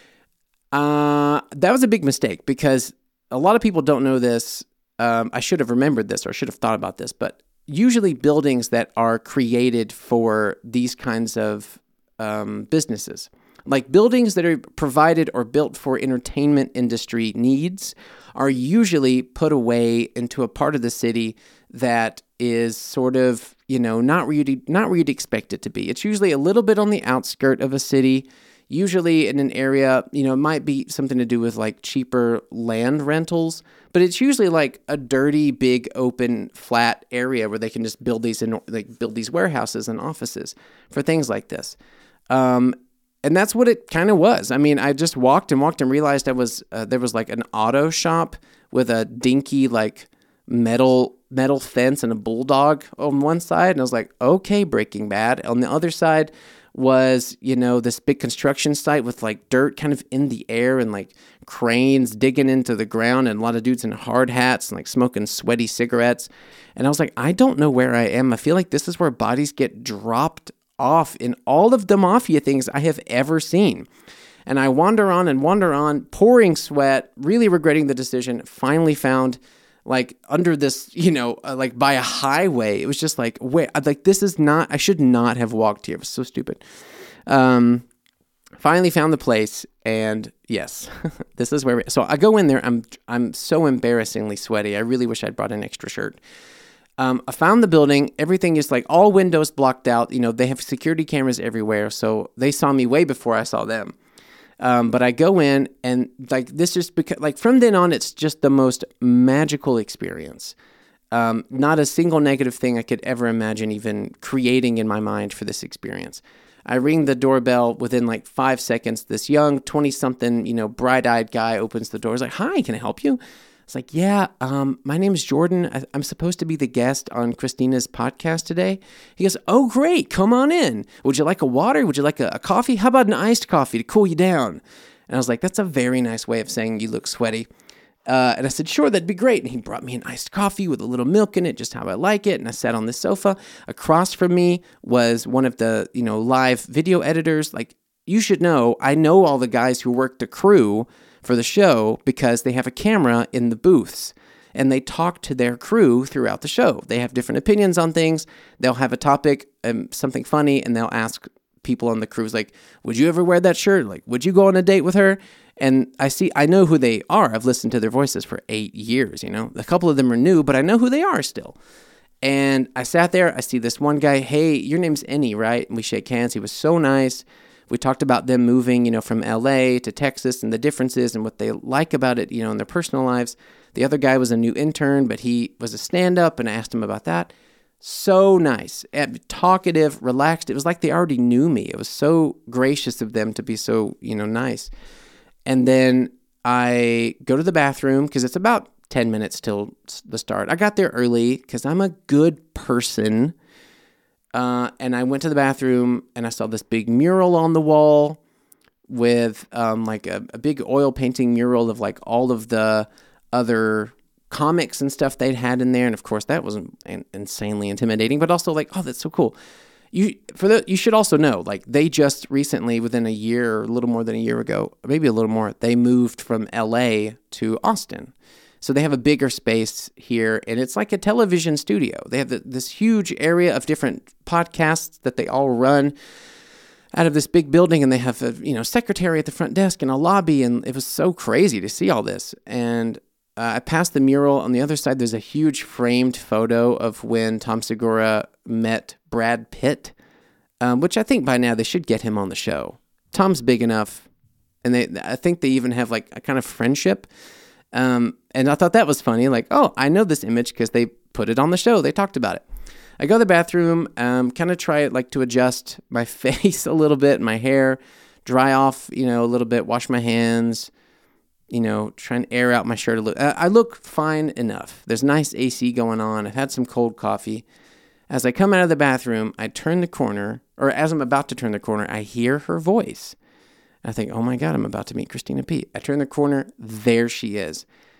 Uh, that was a big mistake because a lot of people don't know this. Um, I should have remembered this or I should have thought about this, but usually buildings that are created for these kinds of um, businesses, like buildings that are provided or built for entertainment industry needs, are usually put away into a part of the city that is sort of, you know, not where you'd, not where you'd expect it to be. It's usually a little bit on the outskirt of a city, usually in an area, you know, it might be something to do with like cheaper land rentals, but it's usually like a dirty, big, open, flat area where they can just build these, in, like build these warehouses and offices for things like this. Um, And that's what it kind of was. I mean, I just walked and walked and realized I was uh, there was like an auto shop with a dinky like metal metal fence and a bulldog on one side, and I was like, okay, Breaking Bad. On the other side was, you know, this big construction site with like dirt kind of in the air and like cranes digging into the ground and a lot of dudes in hard hats and like smoking sweaty cigarettes. And I was like, I don't know where I am. I feel like this is where bodies get dropped off in all of the mafia things I have ever seen. And I wander on and wander on, pouring sweat, really regretting the decision, finally found like under this, you know, uh, like by a highway. It was just like, wait, like this is not, I should not have walked here. It was so stupid. Um, finally found the place and yes, this is where, we, so I go in there. I'm, I'm so embarrassingly sweaty. I really wish I'd brought an extra shirt. Um, I found the building. Everything is like all windows blocked out. You know, they have security cameras everywhere. So they saw me way before I saw them. Um, but I go in and like, this is because like from then on, it's just the most magical experience. Um, not a single negative thing I could ever imagine even creating in my mind for this experience. I ring the doorbell within like five seconds. This young twenty something, you know, bright-eyed guy opens the door. He's like, hi, can I help you? It's like, yeah, um, my name is Jordan. I, I'm supposed to be the guest on Christina's podcast today. He goes, oh, great. Come on in. Would you like a water? Would you like a, a coffee? How about an iced coffee to cool you down? And I was like, that's a very nice way of saying you look sweaty. Uh, and I said, sure, that'd be great. And he brought me an iced coffee with a little milk in it, just how I like it. And I sat on the sofa. Across from me was one of the, you know, live video editors. Like, you should know, I know all the guys who work the crew for the show because they have a camera in the booths and they talk to their crew throughout the show. They have different opinions on things. They'll have a topic, um, something funny, and they'll ask people on the crews like, would you ever wear that shirt? Like, would you go on a date with her? And I see, I know who they are. I've listened to their voices for eight years, you know, a couple of them are new, but I know who they are still. And I sat there, I see this one guy, hey, your name's Ennie, right? And we shake hands. He was so nice. We talked about them moving, you know, from L A to Texas and the differences and what they like about it, you know, in their personal lives. The other guy was a new intern, but he was a stand-up, and I asked him about that. So nice, talkative, relaxed. It was like they already knew me. It was so gracious of them to be so, you know, nice. And then I go to the bathroom because it's about ten minutes till the start. I got there early because I'm a good person. Uh, and I went to the bathroom and I saw this big mural on the wall with um, like a, a big oil painting mural of like all of the other comics and stuff they'd had in there. And of course that wasn't in- insanely intimidating, but also like, oh, that's so cool. You for the, you should also know, like they just recently, within a year or a little more than a year ago, maybe a little more, they moved from L A to Austin. So they have a bigger space here, and it's like a television studio. They have the, this huge area of different podcasts that they all run out of this big building, and they have a, you know, secretary at the front desk and a lobby, and it was so crazy to see all this. And uh, I passed the mural. On the other side, there's a huge framed photo of when Tom Segura met Brad Pitt, um, which I think by now they should get him on the show. Tom's big enough, and they I think they even have like a kind of friendship. Um, and I thought that was funny. Like, oh, I know this image because they put it on the show. They talked about it. I go to the bathroom, um, kind of try like to adjust my face a little bit, my hair, dry off, you know, a little bit, wash my hands, you know, try and air out my shirt a little. I look fine enough. There's nice A C going on. I've had some cold coffee. As I come out of the bathroom, I turn the corner, or as I'm about to turn the corner, I hear her voice. I think, oh my God, I'm about to meet Christina P. I turn the corner, there she is.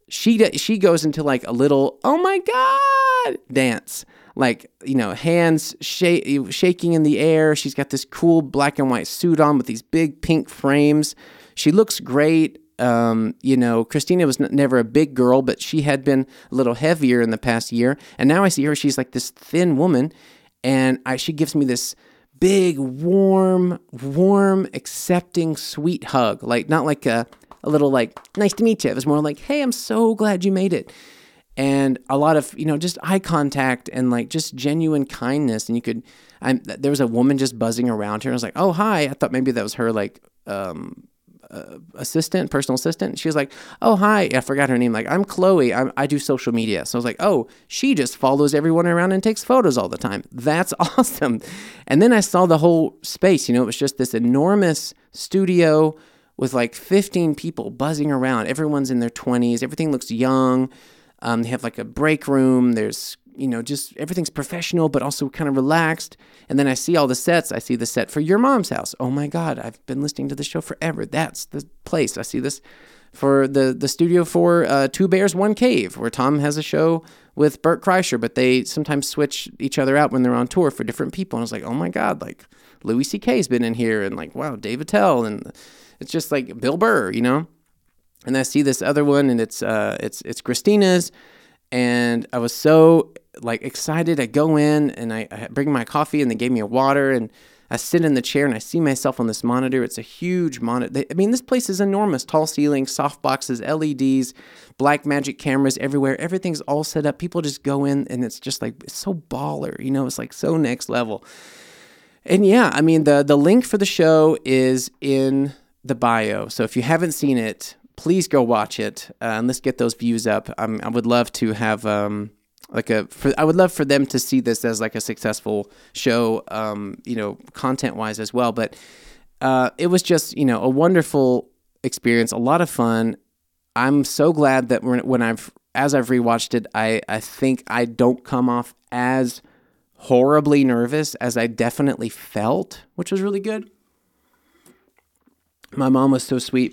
she she goes into like a little, oh my God, dance. Like, you know, hands sh- shaking in the air. She's got this cool black and white suit on with these big pink frames. She looks great. Um, you know, Christina was n- never a big girl, but she had been a little heavier in the past year. And now I see her, she's like this thin woman. And I, she gives me this big, warm, warm, accepting, sweet hug. Like, not like a, a little like, nice to meet you. It was more like, hey, I'm so glad you made it. And a lot of, you know, just eye contact and like just genuine kindness. And you could, I, there was a woman just buzzing around her. I was like, oh, hi. I thought maybe that was her like um, uh, assistant, personal assistant. She was like, oh, hi. I forgot her name. Like, I'm Chloe. I'm, I do social media. So I was like, oh, she just follows everyone around and takes photos all the time. That's awesome. And then I saw the whole space. You know, it was just this enormous studio with like fifteen people buzzing around. Everyone's in their twenties. Everything looks young. Um, they have like a break room. There's, you know, just everything's professional, but also kind of relaxed. And then I see all the sets. I see the set for Your Mom's House. Oh my God, I've been listening to the show forever. That's the place. I see this for the, the studio for uh, Two Bears, One Cave, where Tom has a show with Bert Kreischer, but they sometimes switch each other out when they're on tour for different people. And I was like, oh my God, like Louis C K's been in here, and like, wow, Dave Attell, and it's just like Bill Burr, you know? And I see this other one, and it's uh, it's it's Christina's, and I was so like excited. I go in and I, I bring my coffee, and they gave me a water, and I sit in the chair and I see myself on this monitor. It's a huge monitor. I mean, this place is enormous. Tall ceilings, soft boxes, L E Ds, black magic cameras everywhere. Everything's all set up. People just go in, and it's just like it's so baller. You know, it's like so next level. And yeah, I mean, the the link for the show is in the bio. So if you haven't seen it, please go watch it, uh, and let's get those views up. Um, I would love to have um, like a. For, I would love for them to see this as like a successful show, um, you know, content wise as well. But uh, it was just, you know, a wonderful experience, a lot of fun. I'm so glad that when, when I've as I've rewatched it, I I think I don't come off as horribly nervous as I definitely felt, which was really good. My mom was so sweet.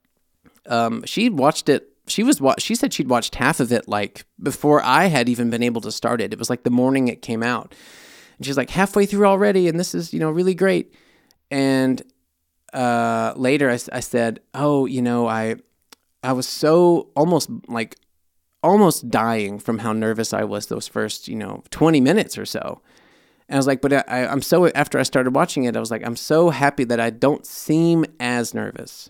Um, she watched it. She was. She said she'd watched half of it like before I had even been able to start it. It was like the morning it came out, and she's like halfway through already, and this is, you know, really great. And uh, later, I, I said, "Oh, you know, I, I was so almost like almost dying from how nervous I was those first, you know, twenty minutes or so." And I was like, "But I, I'm so." After I started watching it, I was like, "I'm so happy that I don't seem as nervous."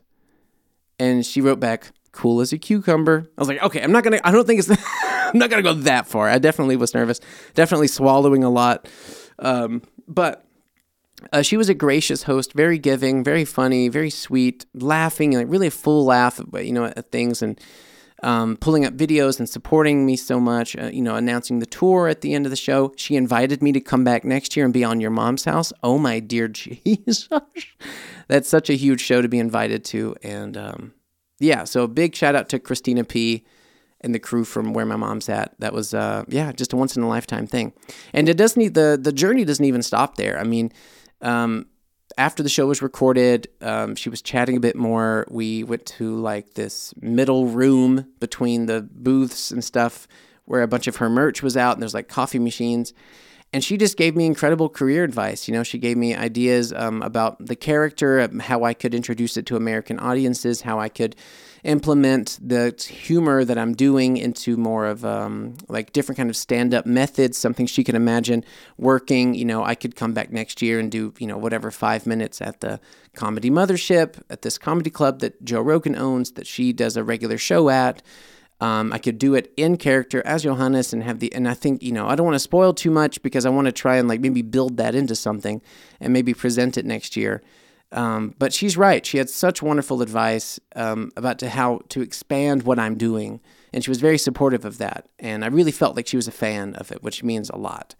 And she wrote back, cool as a cucumber. I was like, okay, I'm not going to, I don't think it's, I'm not going to go that far. I definitely was nervous, definitely swallowing a lot. Um, but uh, she was a gracious host, very giving, very funny, very sweet, laughing, like really a full laugh, you know, at things, and um, pulling up videos and supporting me so much, uh, you know, announcing the tour at the end of the show. She invited me to come back next year and be on Your Mom's House. Oh my dear Jesus. That's such a huge show to be invited to. And um, yeah, so a big shout out to Christina P. and the crew from Where My Mom's At. That was, uh, yeah, just a once in a lifetime thing. And it doesn't need, the, the journey doesn't even stop there. I mean, um, after the show was recorded, um, she was chatting a bit more. We went to like this middle room between the booths and stuff where a bunch of her merch was out, and there's like coffee machines. And she just gave me incredible career advice. You know, she gave me ideas um, about the character, how I could introduce it to American audiences, how I could implement the humor that I'm doing into more of um, like different kind of stand-up methods, something she can imagine working. You know, I could come back next year and do, you know, whatever, five minutes at the Comedy Mothership, at this comedy club that Joe Rogan owns, that she does a regular show at. Um, I could do it in character as Johannes and have the, and I think, you know, I don't want to spoil too much because I want to try and like maybe build that into something and maybe present it next year. Um, but she's right. She had such wonderful advice um, about to how to expand what I'm doing. And she was very supportive of that. And I really felt like she was a fan of it, which means a lot.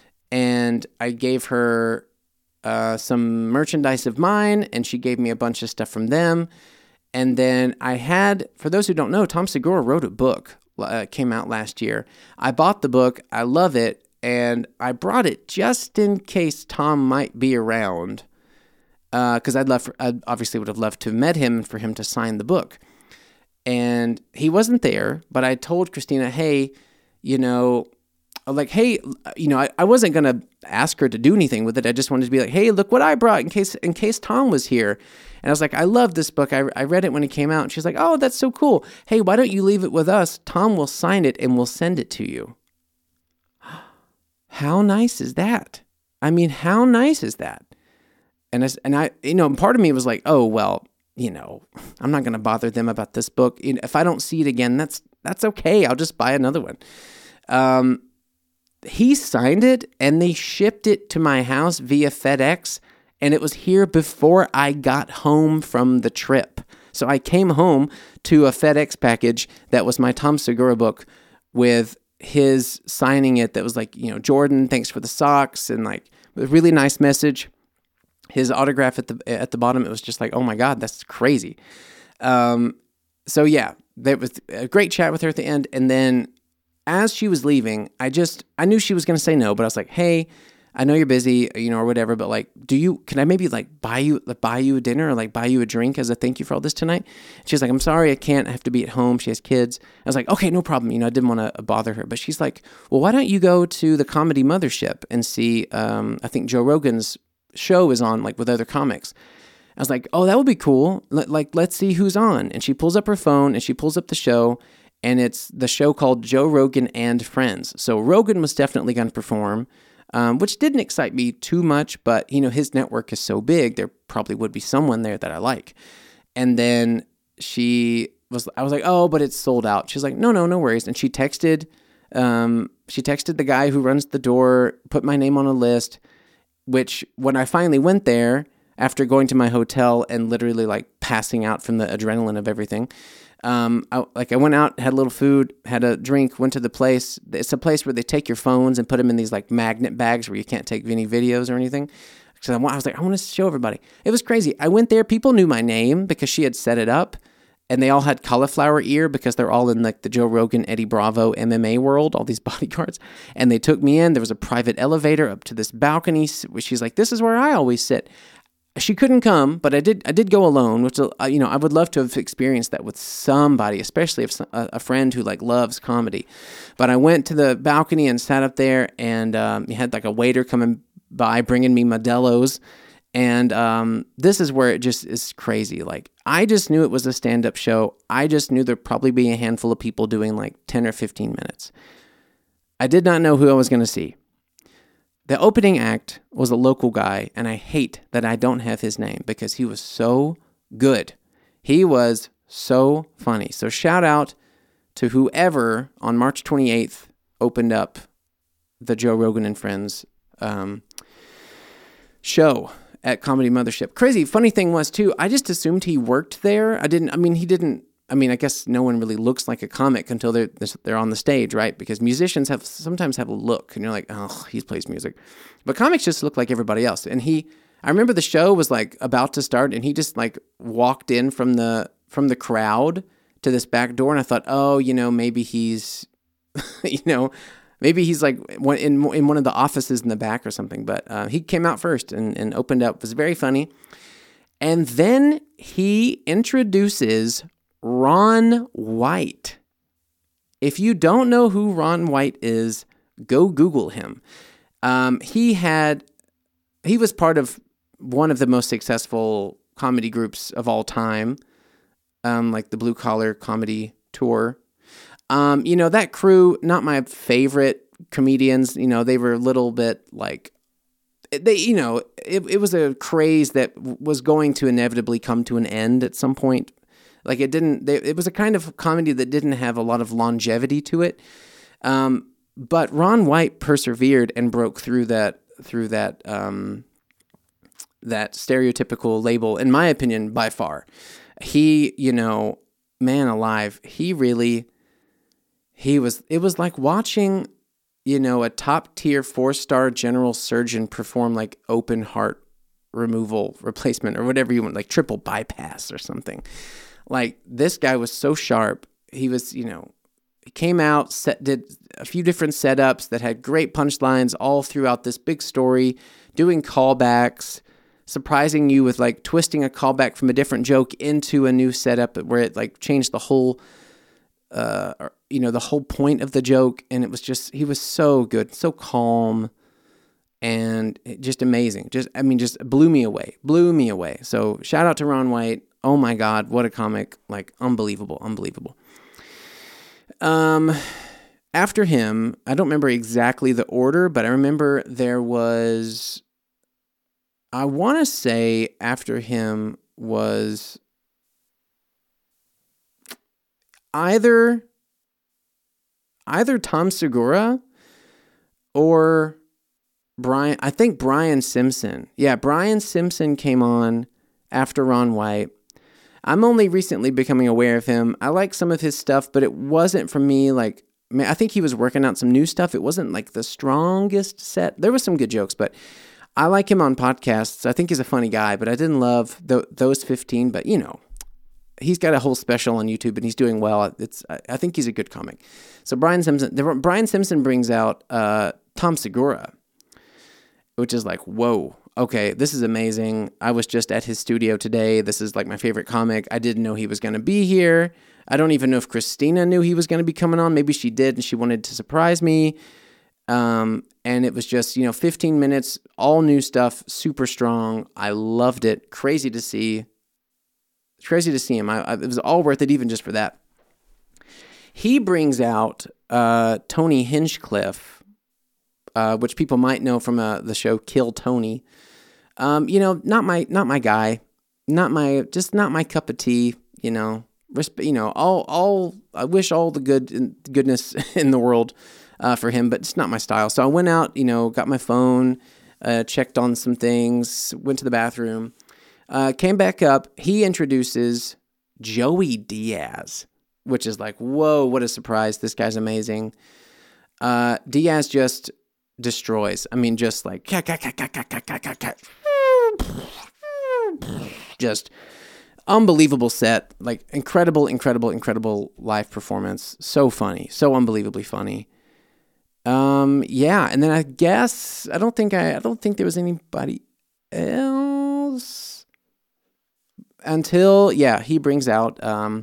And I gave her uh, some merchandise of mine, and she gave me a bunch of stuff from them. And then I had, for those who don't know, Tom Segura wrote a book, uh, came out last year. I bought the book. I love it. And I brought it just in case Tom might be around. Because uh, I'd love, for, I obviously would have loved to have met him and for him to sign the book. And he wasn't there, but I told Christina, hey, you know, like, hey, you know, I, I wasn't going to ask her to do anything with it. I just wanted to be like, hey, look what I brought in case in case Tom was here. And I was like, I love this book. I, I read it when it came out. And she's like, oh, that's so cool. Hey, why don't you leave it with us? Tom will sign it and we'll send it to you. How nice is that? I mean, how nice is that? And I, and I, you know, part of me was like, oh, well, you know, I'm not going to bother them about this book. You know, if I don't see it again, that's that's okay. I'll just buy another one. Um, he signed it and they shipped it to my house via FedEx, and it was here before I got home from the trip. So I came home to a FedEx package that was my Tom Segura book with his signing it. That was like, you know, Jordan, thanks for the socks, and like a really nice message. His autograph at the at the bottom, it was just like, oh my God, that's crazy. Um, so yeah, there was a great chat with her at the end. And then as she was leaving, I just, I knew she was going to say no, but I was like, hey, I know you're busy, you know, or whatever, but like, do you, can I maybe like buy you, like buy you a dinner or like buy you a drink as a thank you for all this tonight? She's like, I'm sorry, I can't, I have to be at home. She has kids. I was like, okay, no problem. You know, I didn't want to bother her, but she's like, well, why don't you go to the Comedy Mothership and see, um, I think Joe Rogan's show is on, like with other comics. I was like, oh, that would be cool. L- like, let's see who's on. And she pulls up her phone and she pulls up the show, and it's the show called Joe Rogan and Friends. So Rogan was definitely going to perform, um, which didn't excite me too much, but you know, his network is so big, there probably would be someone there that I like. And then she was, I was like, oh, but it's sold out. She's like, no, no, no worries. And she texted, um, she texted the guy who runs the door, put my name on a list, which when I finally went there, after going to my hotel and literally like passing out from the adrenaline of everything, um, I, like I went out, had a little food, had a drink, went to the place. It's a place where they take your phones and put them in these like magnet bags where you can't take any videos or anything. So I was like, I want to show everybody. It was crazy. I went there. People knew my name because she had set it up. And they all had cauliflower ear because they're all in like the Joe Rogan, Eddie Bravo M M A world, all these bodyguards. And they took me in. There was a private elevator up to this balcony. She's like, this is where I always sit. She couldn't come, but I did I did go alone, which, uh, you know, I would love to have experienced that with somebody, especially if a, a friend who like loves comedy. But I went to the balcony and sat up there, and um, you had like a waiter coming by bringing me Modelo's. And um, this is where it just is crazy. Like, I just knew it was a stand-up show. I just knew there'd probably be a handful of people doing like ten or fifteen minutes. I did not know who I was going to see. The opening act was a local guy, and I hate that I don't have his name because he was so good. He was so funny. So shout out to whoever on March twenty-eighth opened up the Joe Rogan and Friends um, show at Comedy Mothership. Crazy. Funny thing was too, I just assumed he worked there. I didn't, I mean, he didn't, I mean, I guess no one really looks like a comic until they're, they're on the stage, right? Because musicians have, sometimes have a look and you're like, oh, he plays music. But comics just look like everybody else. And he, I remember the show was like about to start and he just like walked in from the, from the crowd to this back door. And I thought, oh, you know, maybe he's, you know, Maybe he's like in in one of the offices in the back or something, but uh, he came out first and, and opened up. It was very funny. And then he introduces Ron White. If you don't know who Ron White is, go Google him. Um, he had, he was part of one of the most successful comedy groups of all time, um, like the Blue Collar Comedy Tour. Um, you know, that crew, not my favorite comedians. You know, they were a little bit like, they, you know, it, it was a craze that was going to inevitably come to an end at some point. Like it didn't, they, it was a kind of comedy that didn't have a lot of longevity to it. Um, but Ron White persevered and broke through that, through that, um, that stereotypical label, in my opinion, by far. He, you know, man alive, he really... He was, it was like watching, you know, a top tier four star general surgeon perform like open heart removal replacement or whatever you want, like triple bypass or something. Like this guy was so sharp. He was, you know, he came out, set, did a few different setups that had great punchlines all throughout this big story, doing callbacks, surprising you with like twisting a callback from a different joke into a new setup where it like changed the whole, uh, you know, the whole point of the joke. And it was just, he was so good, so calm and just amazing. Just, I mean, just blew me away, blew me away. So shout out to Ron White. Oh my God, what a comic. Like unbelievable, unbelievable. Um, after him, I don't remember exactly the order, but I remember there was, I want to say after him was either either Tom Segura or Brian, I think Brian Simpson. Yeah, Brian Simpson came on after Ron White. I'm only recently becoming aware of him. I like some of his stuff, but it wasn't for me like, I think he was working out some new stuff. It wasn't like the strongest set. There was some good jokes, but I like him on podcasts. I think he's a funny guy, but I didn't love th- those fifteen. But, you know, he's got a whole special on YouTube, and he's doing well. It's I, I think he's a good comic. So Brian Simpson, the, Brian Simpson brings out uh, Tom Segura, which is like, whoa, okay, this is amazing. I was just at his studio today. This is like my favorite comic. I didn't know he was going to be here. I don't even know if Christina knew he was going to be coming on. Maybe she did, and she wanted to surprise me. Um, and it was just, you know, fifteen minutes, all new stuff, super strong. I loved it. Crazy to see. Crazy to see him. I, I, it was all worth it, even just for that. He brings out uh, Tony Hinchcliffe, uh, which people might know from uh, the show Kill Tony. Um, you know, not my not my guy, not my just not my cup of tea. You know, Resp- you know, all all. I wish all the good goodness in the world. Uh, for him, but it's not my style. So I went out, you know, got my phone, uh, checked on some things, went to the bathroom, uh, came back up. He introduces Joey Diaz, which is like, whoa, what a surprise. This guy's amazing. Uh, Diaz just destroys. I mean, just like, just unbelievable set, like incredible, incredible, incredible live performance. So funny, so unbelievably funny. Um, yeah, and then I guess, I don't think I, I don't think there was anybody else until, yeah, he brings out, um,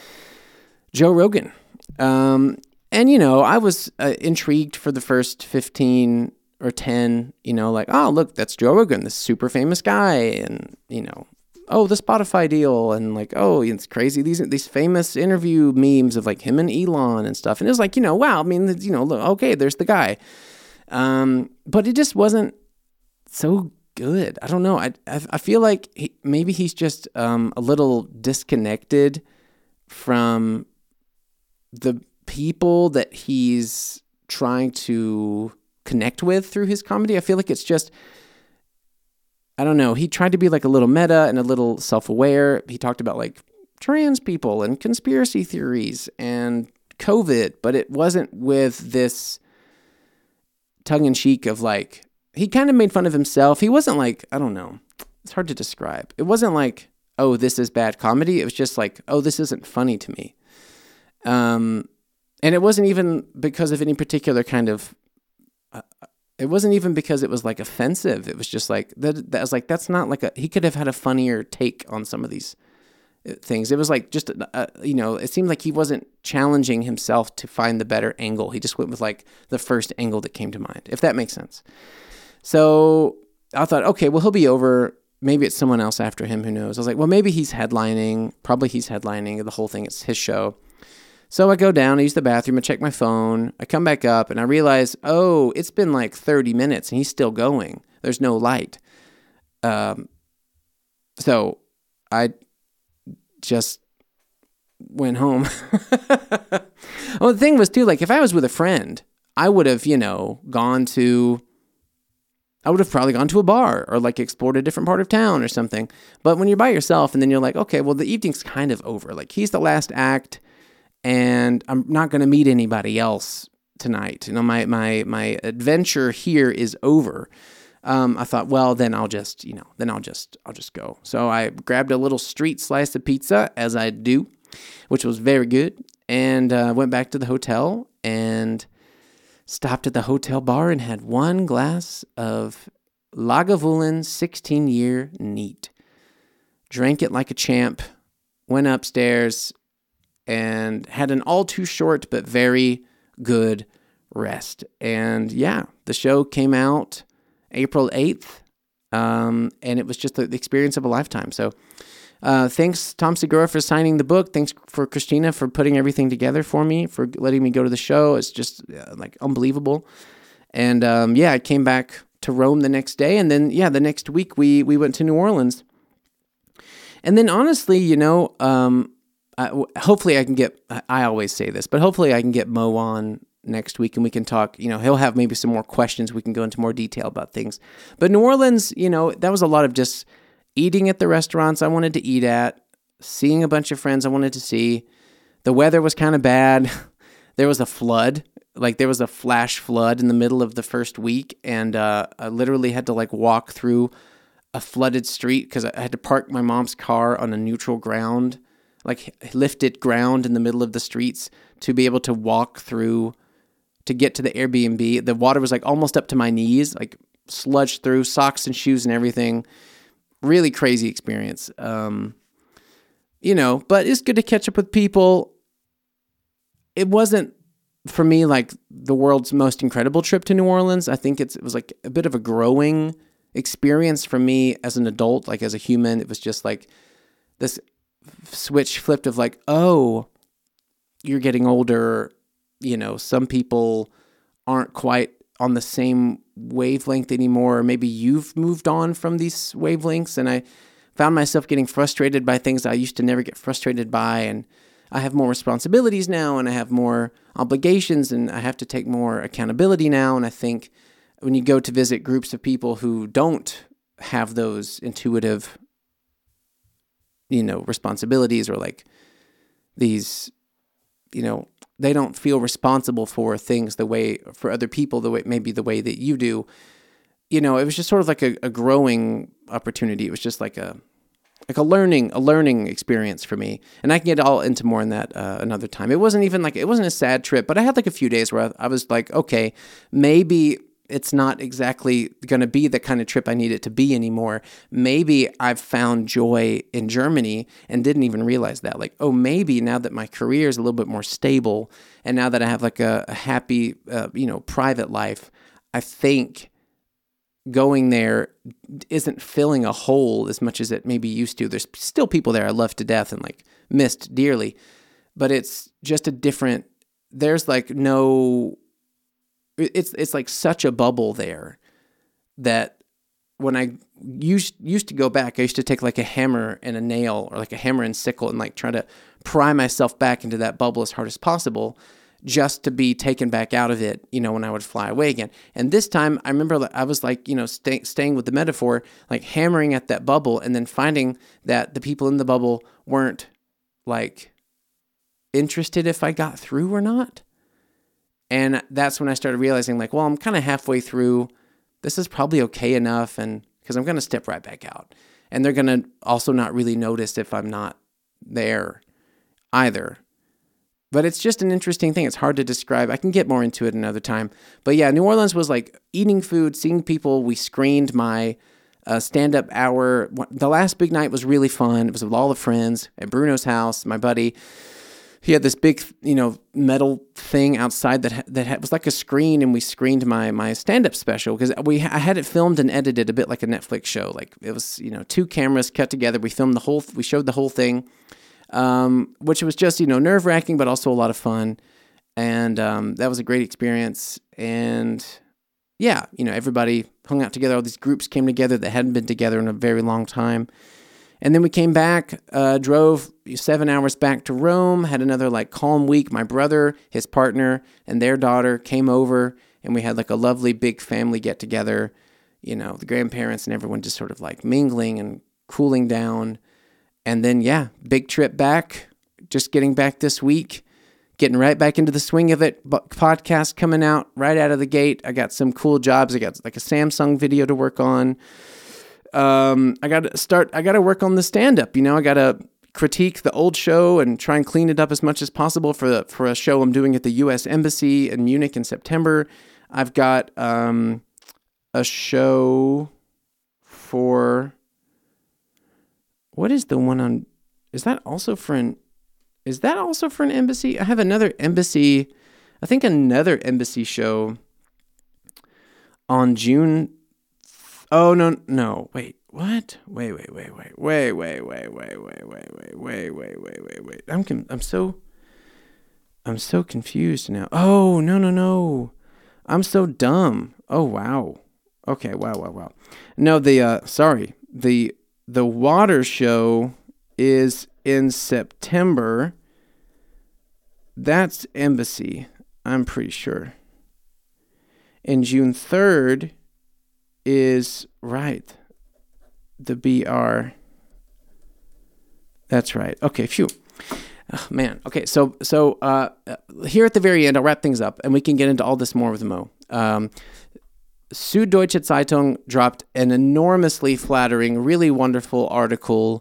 Joe Rogan. Um, and, you know, I was uh, intrigued for the first fifteen or ten, you know, like, oh, look, that's Joe Rogan, this super famous guy. And, you know, oh, the Spotify deal, and like, oh, it's crazy. These these famous interview memes of like him and Elon and stuff. And it was like, you know, wow, I mean, you know, look, okay, there's the guy. Um, but it just wasn't so good. I don't know. I I, I feel like he, maybe he's just um, a little disconnected from the people that he's trying to connect with through his comedy. I feel like it's just, I don't know. He tried to be like a little meta and a little self-aware. He talked about like trans people and conspiracy theories and COVID, but it wasn't with this tongue-in-cheek of like, he kind of made fun of himself. He wasn't like, I don't know. It's hard to describe. It wasn't like, oh, this is bad comedy. It was just like, oh, this isn't funny to me. Um, and it wasn't even because of any particular kind of, uh, it wasn't even because it was like offensive. It was just like, that, that was like, that's not like a, he could have had a funnier take on some of these things. It was like just, uh, you know, it seemed like he wasn't challenging himself to find the better angle. He just went with like the first angle that came to mind, if that makes sense. So I thought, okay, well, he'll be over. Maybe it's someone else after him. Who knows? I was like, well, maybe he's headlining. Probably he's headlining the whole thing. It's his show. So I go down, I use the bathroom, I check my phone, I come back up, and I realize, oh, it's been like thirty minutes, and he's still going. There's no light. Um, so I just went home. Well, the thing was, too, like, if I was with a friend, I would have, you know, gone to, I would have probably gone to a bar or, like, explored a different part of town or something. But when you're by yourself, and then you're like, okay, well, the evening's kind of over. Like, he's the last act, and I'm not going to meet anybody else tonight. You know, my my my adventure here is over. Um, I thought, well, then I'll just, you know, then I'll just, I'll just go. So I grabbed a little street slice of pizza, as I do, which was very good, and uh, went back to the hotel and stopped at the hotel bar and had one glass of Lagavulin sixteen-year neat. Drank it like a champ, went upstairs, and had an all too short but very good rest. And yeah, the show came out April eighth, um, and it was just the experience of a lifetime. So uh, thanks, Tom Segura, for signing the book. Thanks for Christina for putting everything together for me, for letting me go to the show. It's just uh, like unbelievable. And um, yeah, I came back to Rome the next day, and then yeah, the next week we we went to New Orleans. And then honestly, you know, um, I, hopefully I can get, I always say this, but hopefully I can get Mo on next week and we can talk, you know, he'll have maybe some more questions. We can go into more detail about things. But New Orleans, you know, that was a lot of just eating at the restaurants I wanted to eat at, seeing a bunch of friends I wanted to see. The weather was kind of bad. There was a flood. Like there was a flash flood in the middle of the first week. And uh, I literally had to like walk through a flooded street because I had to park my mom's car on a neutral ground, like lifted ground in the middle of the streets to be able to walk through to get to the Airbnb. The water was like almost up to my knees, like sludged through, socks and shoes and everything. Really crazy experience. Um, you know, but it's good to catch up with people. It wasn't for me like the world's most incredible trip to New Orleans. I think it's, it was like a bit of a growing experience for me as an adult, like as a human. It was just like this switch flipped of like, oh, you're getting older. You know, some people aren't quite on the same wavelength anymore. Maybe you've moved on from these wavelengths. And I found myself getting frustrated by things I used to never get frustrated by. And I have more responsibilities now, and I have more obligations, and I have to take more accountability now. And I think when you go to visit groups of people who don't have those intuitive, you know, responsibilities, or like these, you know, they don't feel responsible for things the way, for other people, the way, maybe the way that you do, you know, it was just sort of like a, a growing opportunity. It was just like a, like a learning, a learning experience for me. And I can get all into more in that uh, another time. It wasn't even like, it wasn't a sad trip, but I had like a few days where I, I was like, okay, maybe it's not exactly going to be the kind of trip I need it to be anymore. Maybe I've found joy in Germany and didn't even realize that. Like, oh, maybe now that my career is a little bit more stable, and now that I have like a, a happy, uh, you know, private life, I think going there isn't filling a hole as much as it maybe used to. There's still people there I love to death and like missed dearly, but it's just a different, there's like no... It's it's like such a bubble there that when I used used to go back, I used to take like a hammer and a nail, or like a hammer and sickle, and like try to pry myself back into that bubble as hard as possible, just to be taken back out of it, you know, when I would fly away again. And this time, I remember I was like, you know, stay, staying with the metaphor, like hammering at that bubble, and then finding that the people in the bubble weren't like interested if I got through or not. And that's when I started realizing, like, well, I'm kind of halfway through. This is probably okay enough, and because I'm going to step right back out. And they're going to also not really notice if I'm not there either. But it's just an interesting thing. It's hard to describe. I can get more into it another time. But yeah, New Orleans was like eating food, seeing people. We screened my uh, stand-up hour. The last big night was really fun. It was with all the friends at Bruno's house, my buddy. He had this big, you know, metal thing outside that that was like a screen, and we screened my my stand-up special because we I had it filmed and edited a bit like a Netflix show. Like it was, you know, two cameras cut together. We filmed the whole, we showed the whole thing, um, which was just, you know, nerve-wracking, but also a lot of fun. And um, that was a great experience. And yeah, you know, everybody hung out together. All these groups came together that hadn't been together in a very long time. And then we came back, uh, drove seven hours back to Rome, had another like calm week. My brother, his partner, and their daughter came over, and we had like a lovely big family get together. You know, the grandparents and everyone just sort of like mingling and cooling down. And then, yeah, big trip back, just getting back this week, getting right back into the swing of it. Podcast coming out right out of the gate. I got some cool jobs. I got like a Samsung video to work on. Um, I got to start, I got to work on the stand-up, you know, I got to critique the old show and try and clean it up as much as possible for the, for a show I'm doing at the U S Embassy in Munich in September. I've got, um, a show, for... What is the one on... Is that also for an... Is that also for an embassy? I have another embassy... I think another embassy show on June... Oh, no, no, wait. What? Wait, wait, wait, wait, wait, wait, wait, wait, wait, wait, wait, wait, wait, wait, wait, wait. I'm com- I'm so I'm so confused now. Oh, no, no, no. I'm so dumb. Oh, wow. Okay, wow, wow, wow. No, the uh sorry. The the water show is in September. That's Embassy, I'm pretty sure. And June third is right. The B R. That's right. Okay, phew. Oh, man. Okay, so so uh, here at the very end, I'll wrap things up, and we can get into all this more with Mo. Um, Süddeutsche Zeitung dropped an enormously flattering, really wonderful article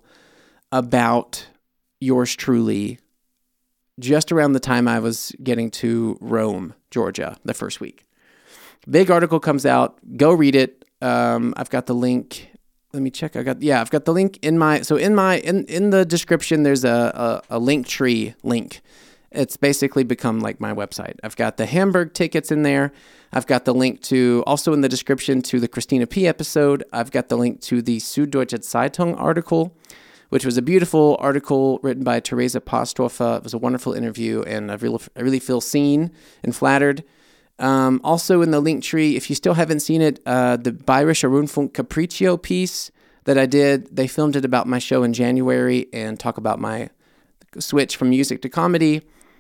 about yours truly just around the time I was getting to Rome, Georgia, the first week. Big article comes out. Go read it. Um, I've got the link. Let me check. I got yeah. I've got the link in my so in my in, in the description. There's a, a a Linktree link. It's basically become like my website. I've got the Hamburg tickets in there. I've got the link to also in the description to the Christina P episode. I've got the link to the Süddeutsche Zeitung article, which was a beautiful article written by Teresa Posthofer. It was a wonderful interview, and I really I really feel seen and flattered. Um, also in the Linktree, if you still haven't seen it, uh, the Bayerischer Rundfunk Capriccio piece that I did, they filmed it about my show in January and talk about my switch from music to comedy.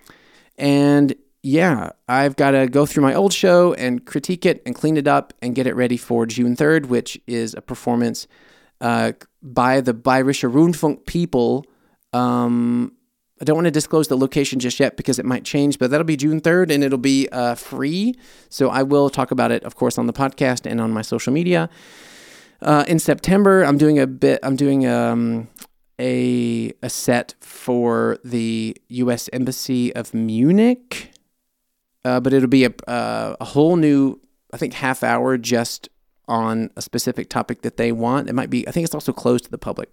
And yeah, I've got to go through my old show and critique it and clean it up and get it ready for June third, which is a performance uh, by the Bayerischer Rundfunk people. Um, I don't want to disclose the location just yet because it might change, but that'll be June third and it'll be uh, free. So I will talk about it, of course, on the podcast and on my social media. Uh, in September, I'm doing a bit. I'm doing um, a a set for the U S Embassy of Munich, uh, but it'll be a uh, a whole new, I think, half hour just on a specific topic that they want. It might be. I think it's also closed to the public.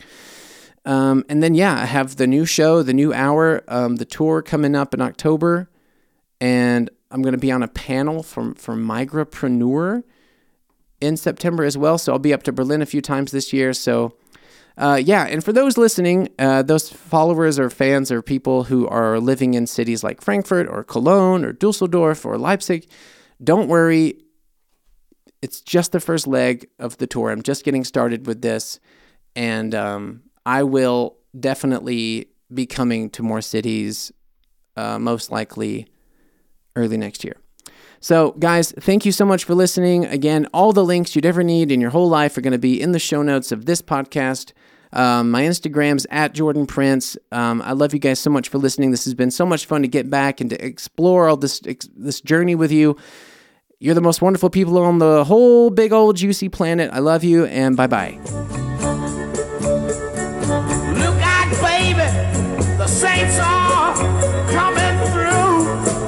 Um, and then, yeah, I have the new show, the new hour, um, the tour coming up in October, and I'm going to be on a panel from, from Migrapreneur in September as well, so I'll be up to Berlin a few times this year, so, uh, yeah, and for those listening, uh, those followers or fans or people who are living in cities like Frankfurt or Cologne or Dusseldorf or Leipzig, don't worry, it's just the first leg of the tour. I'm just getting started with this, and, um... I will definitely be coming to more cities, uh, most likely early next year. So, guys, thank you so much for listening. Again, all the links you'd ever need in your whole life are going to be in the show notes of this podcast. Um, my Instagram's at Jordan Prince. Um, I love you guys so much for listening. This has been so much fun to get back and to explore all this ex- this journey with you. You're the most wonderful people on the whole big old juicy planet. I love you, and bye-bye.
The saints are coming through,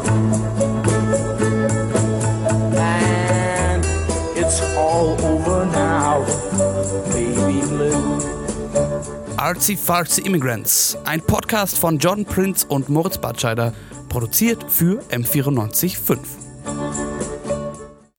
and it's all over now, baby blue.
Artsy Fartsy Immigrants, ein Podcast von Jordan Prince und Moritz Batscheider, produziert für M vierundneunzig Komma fünf.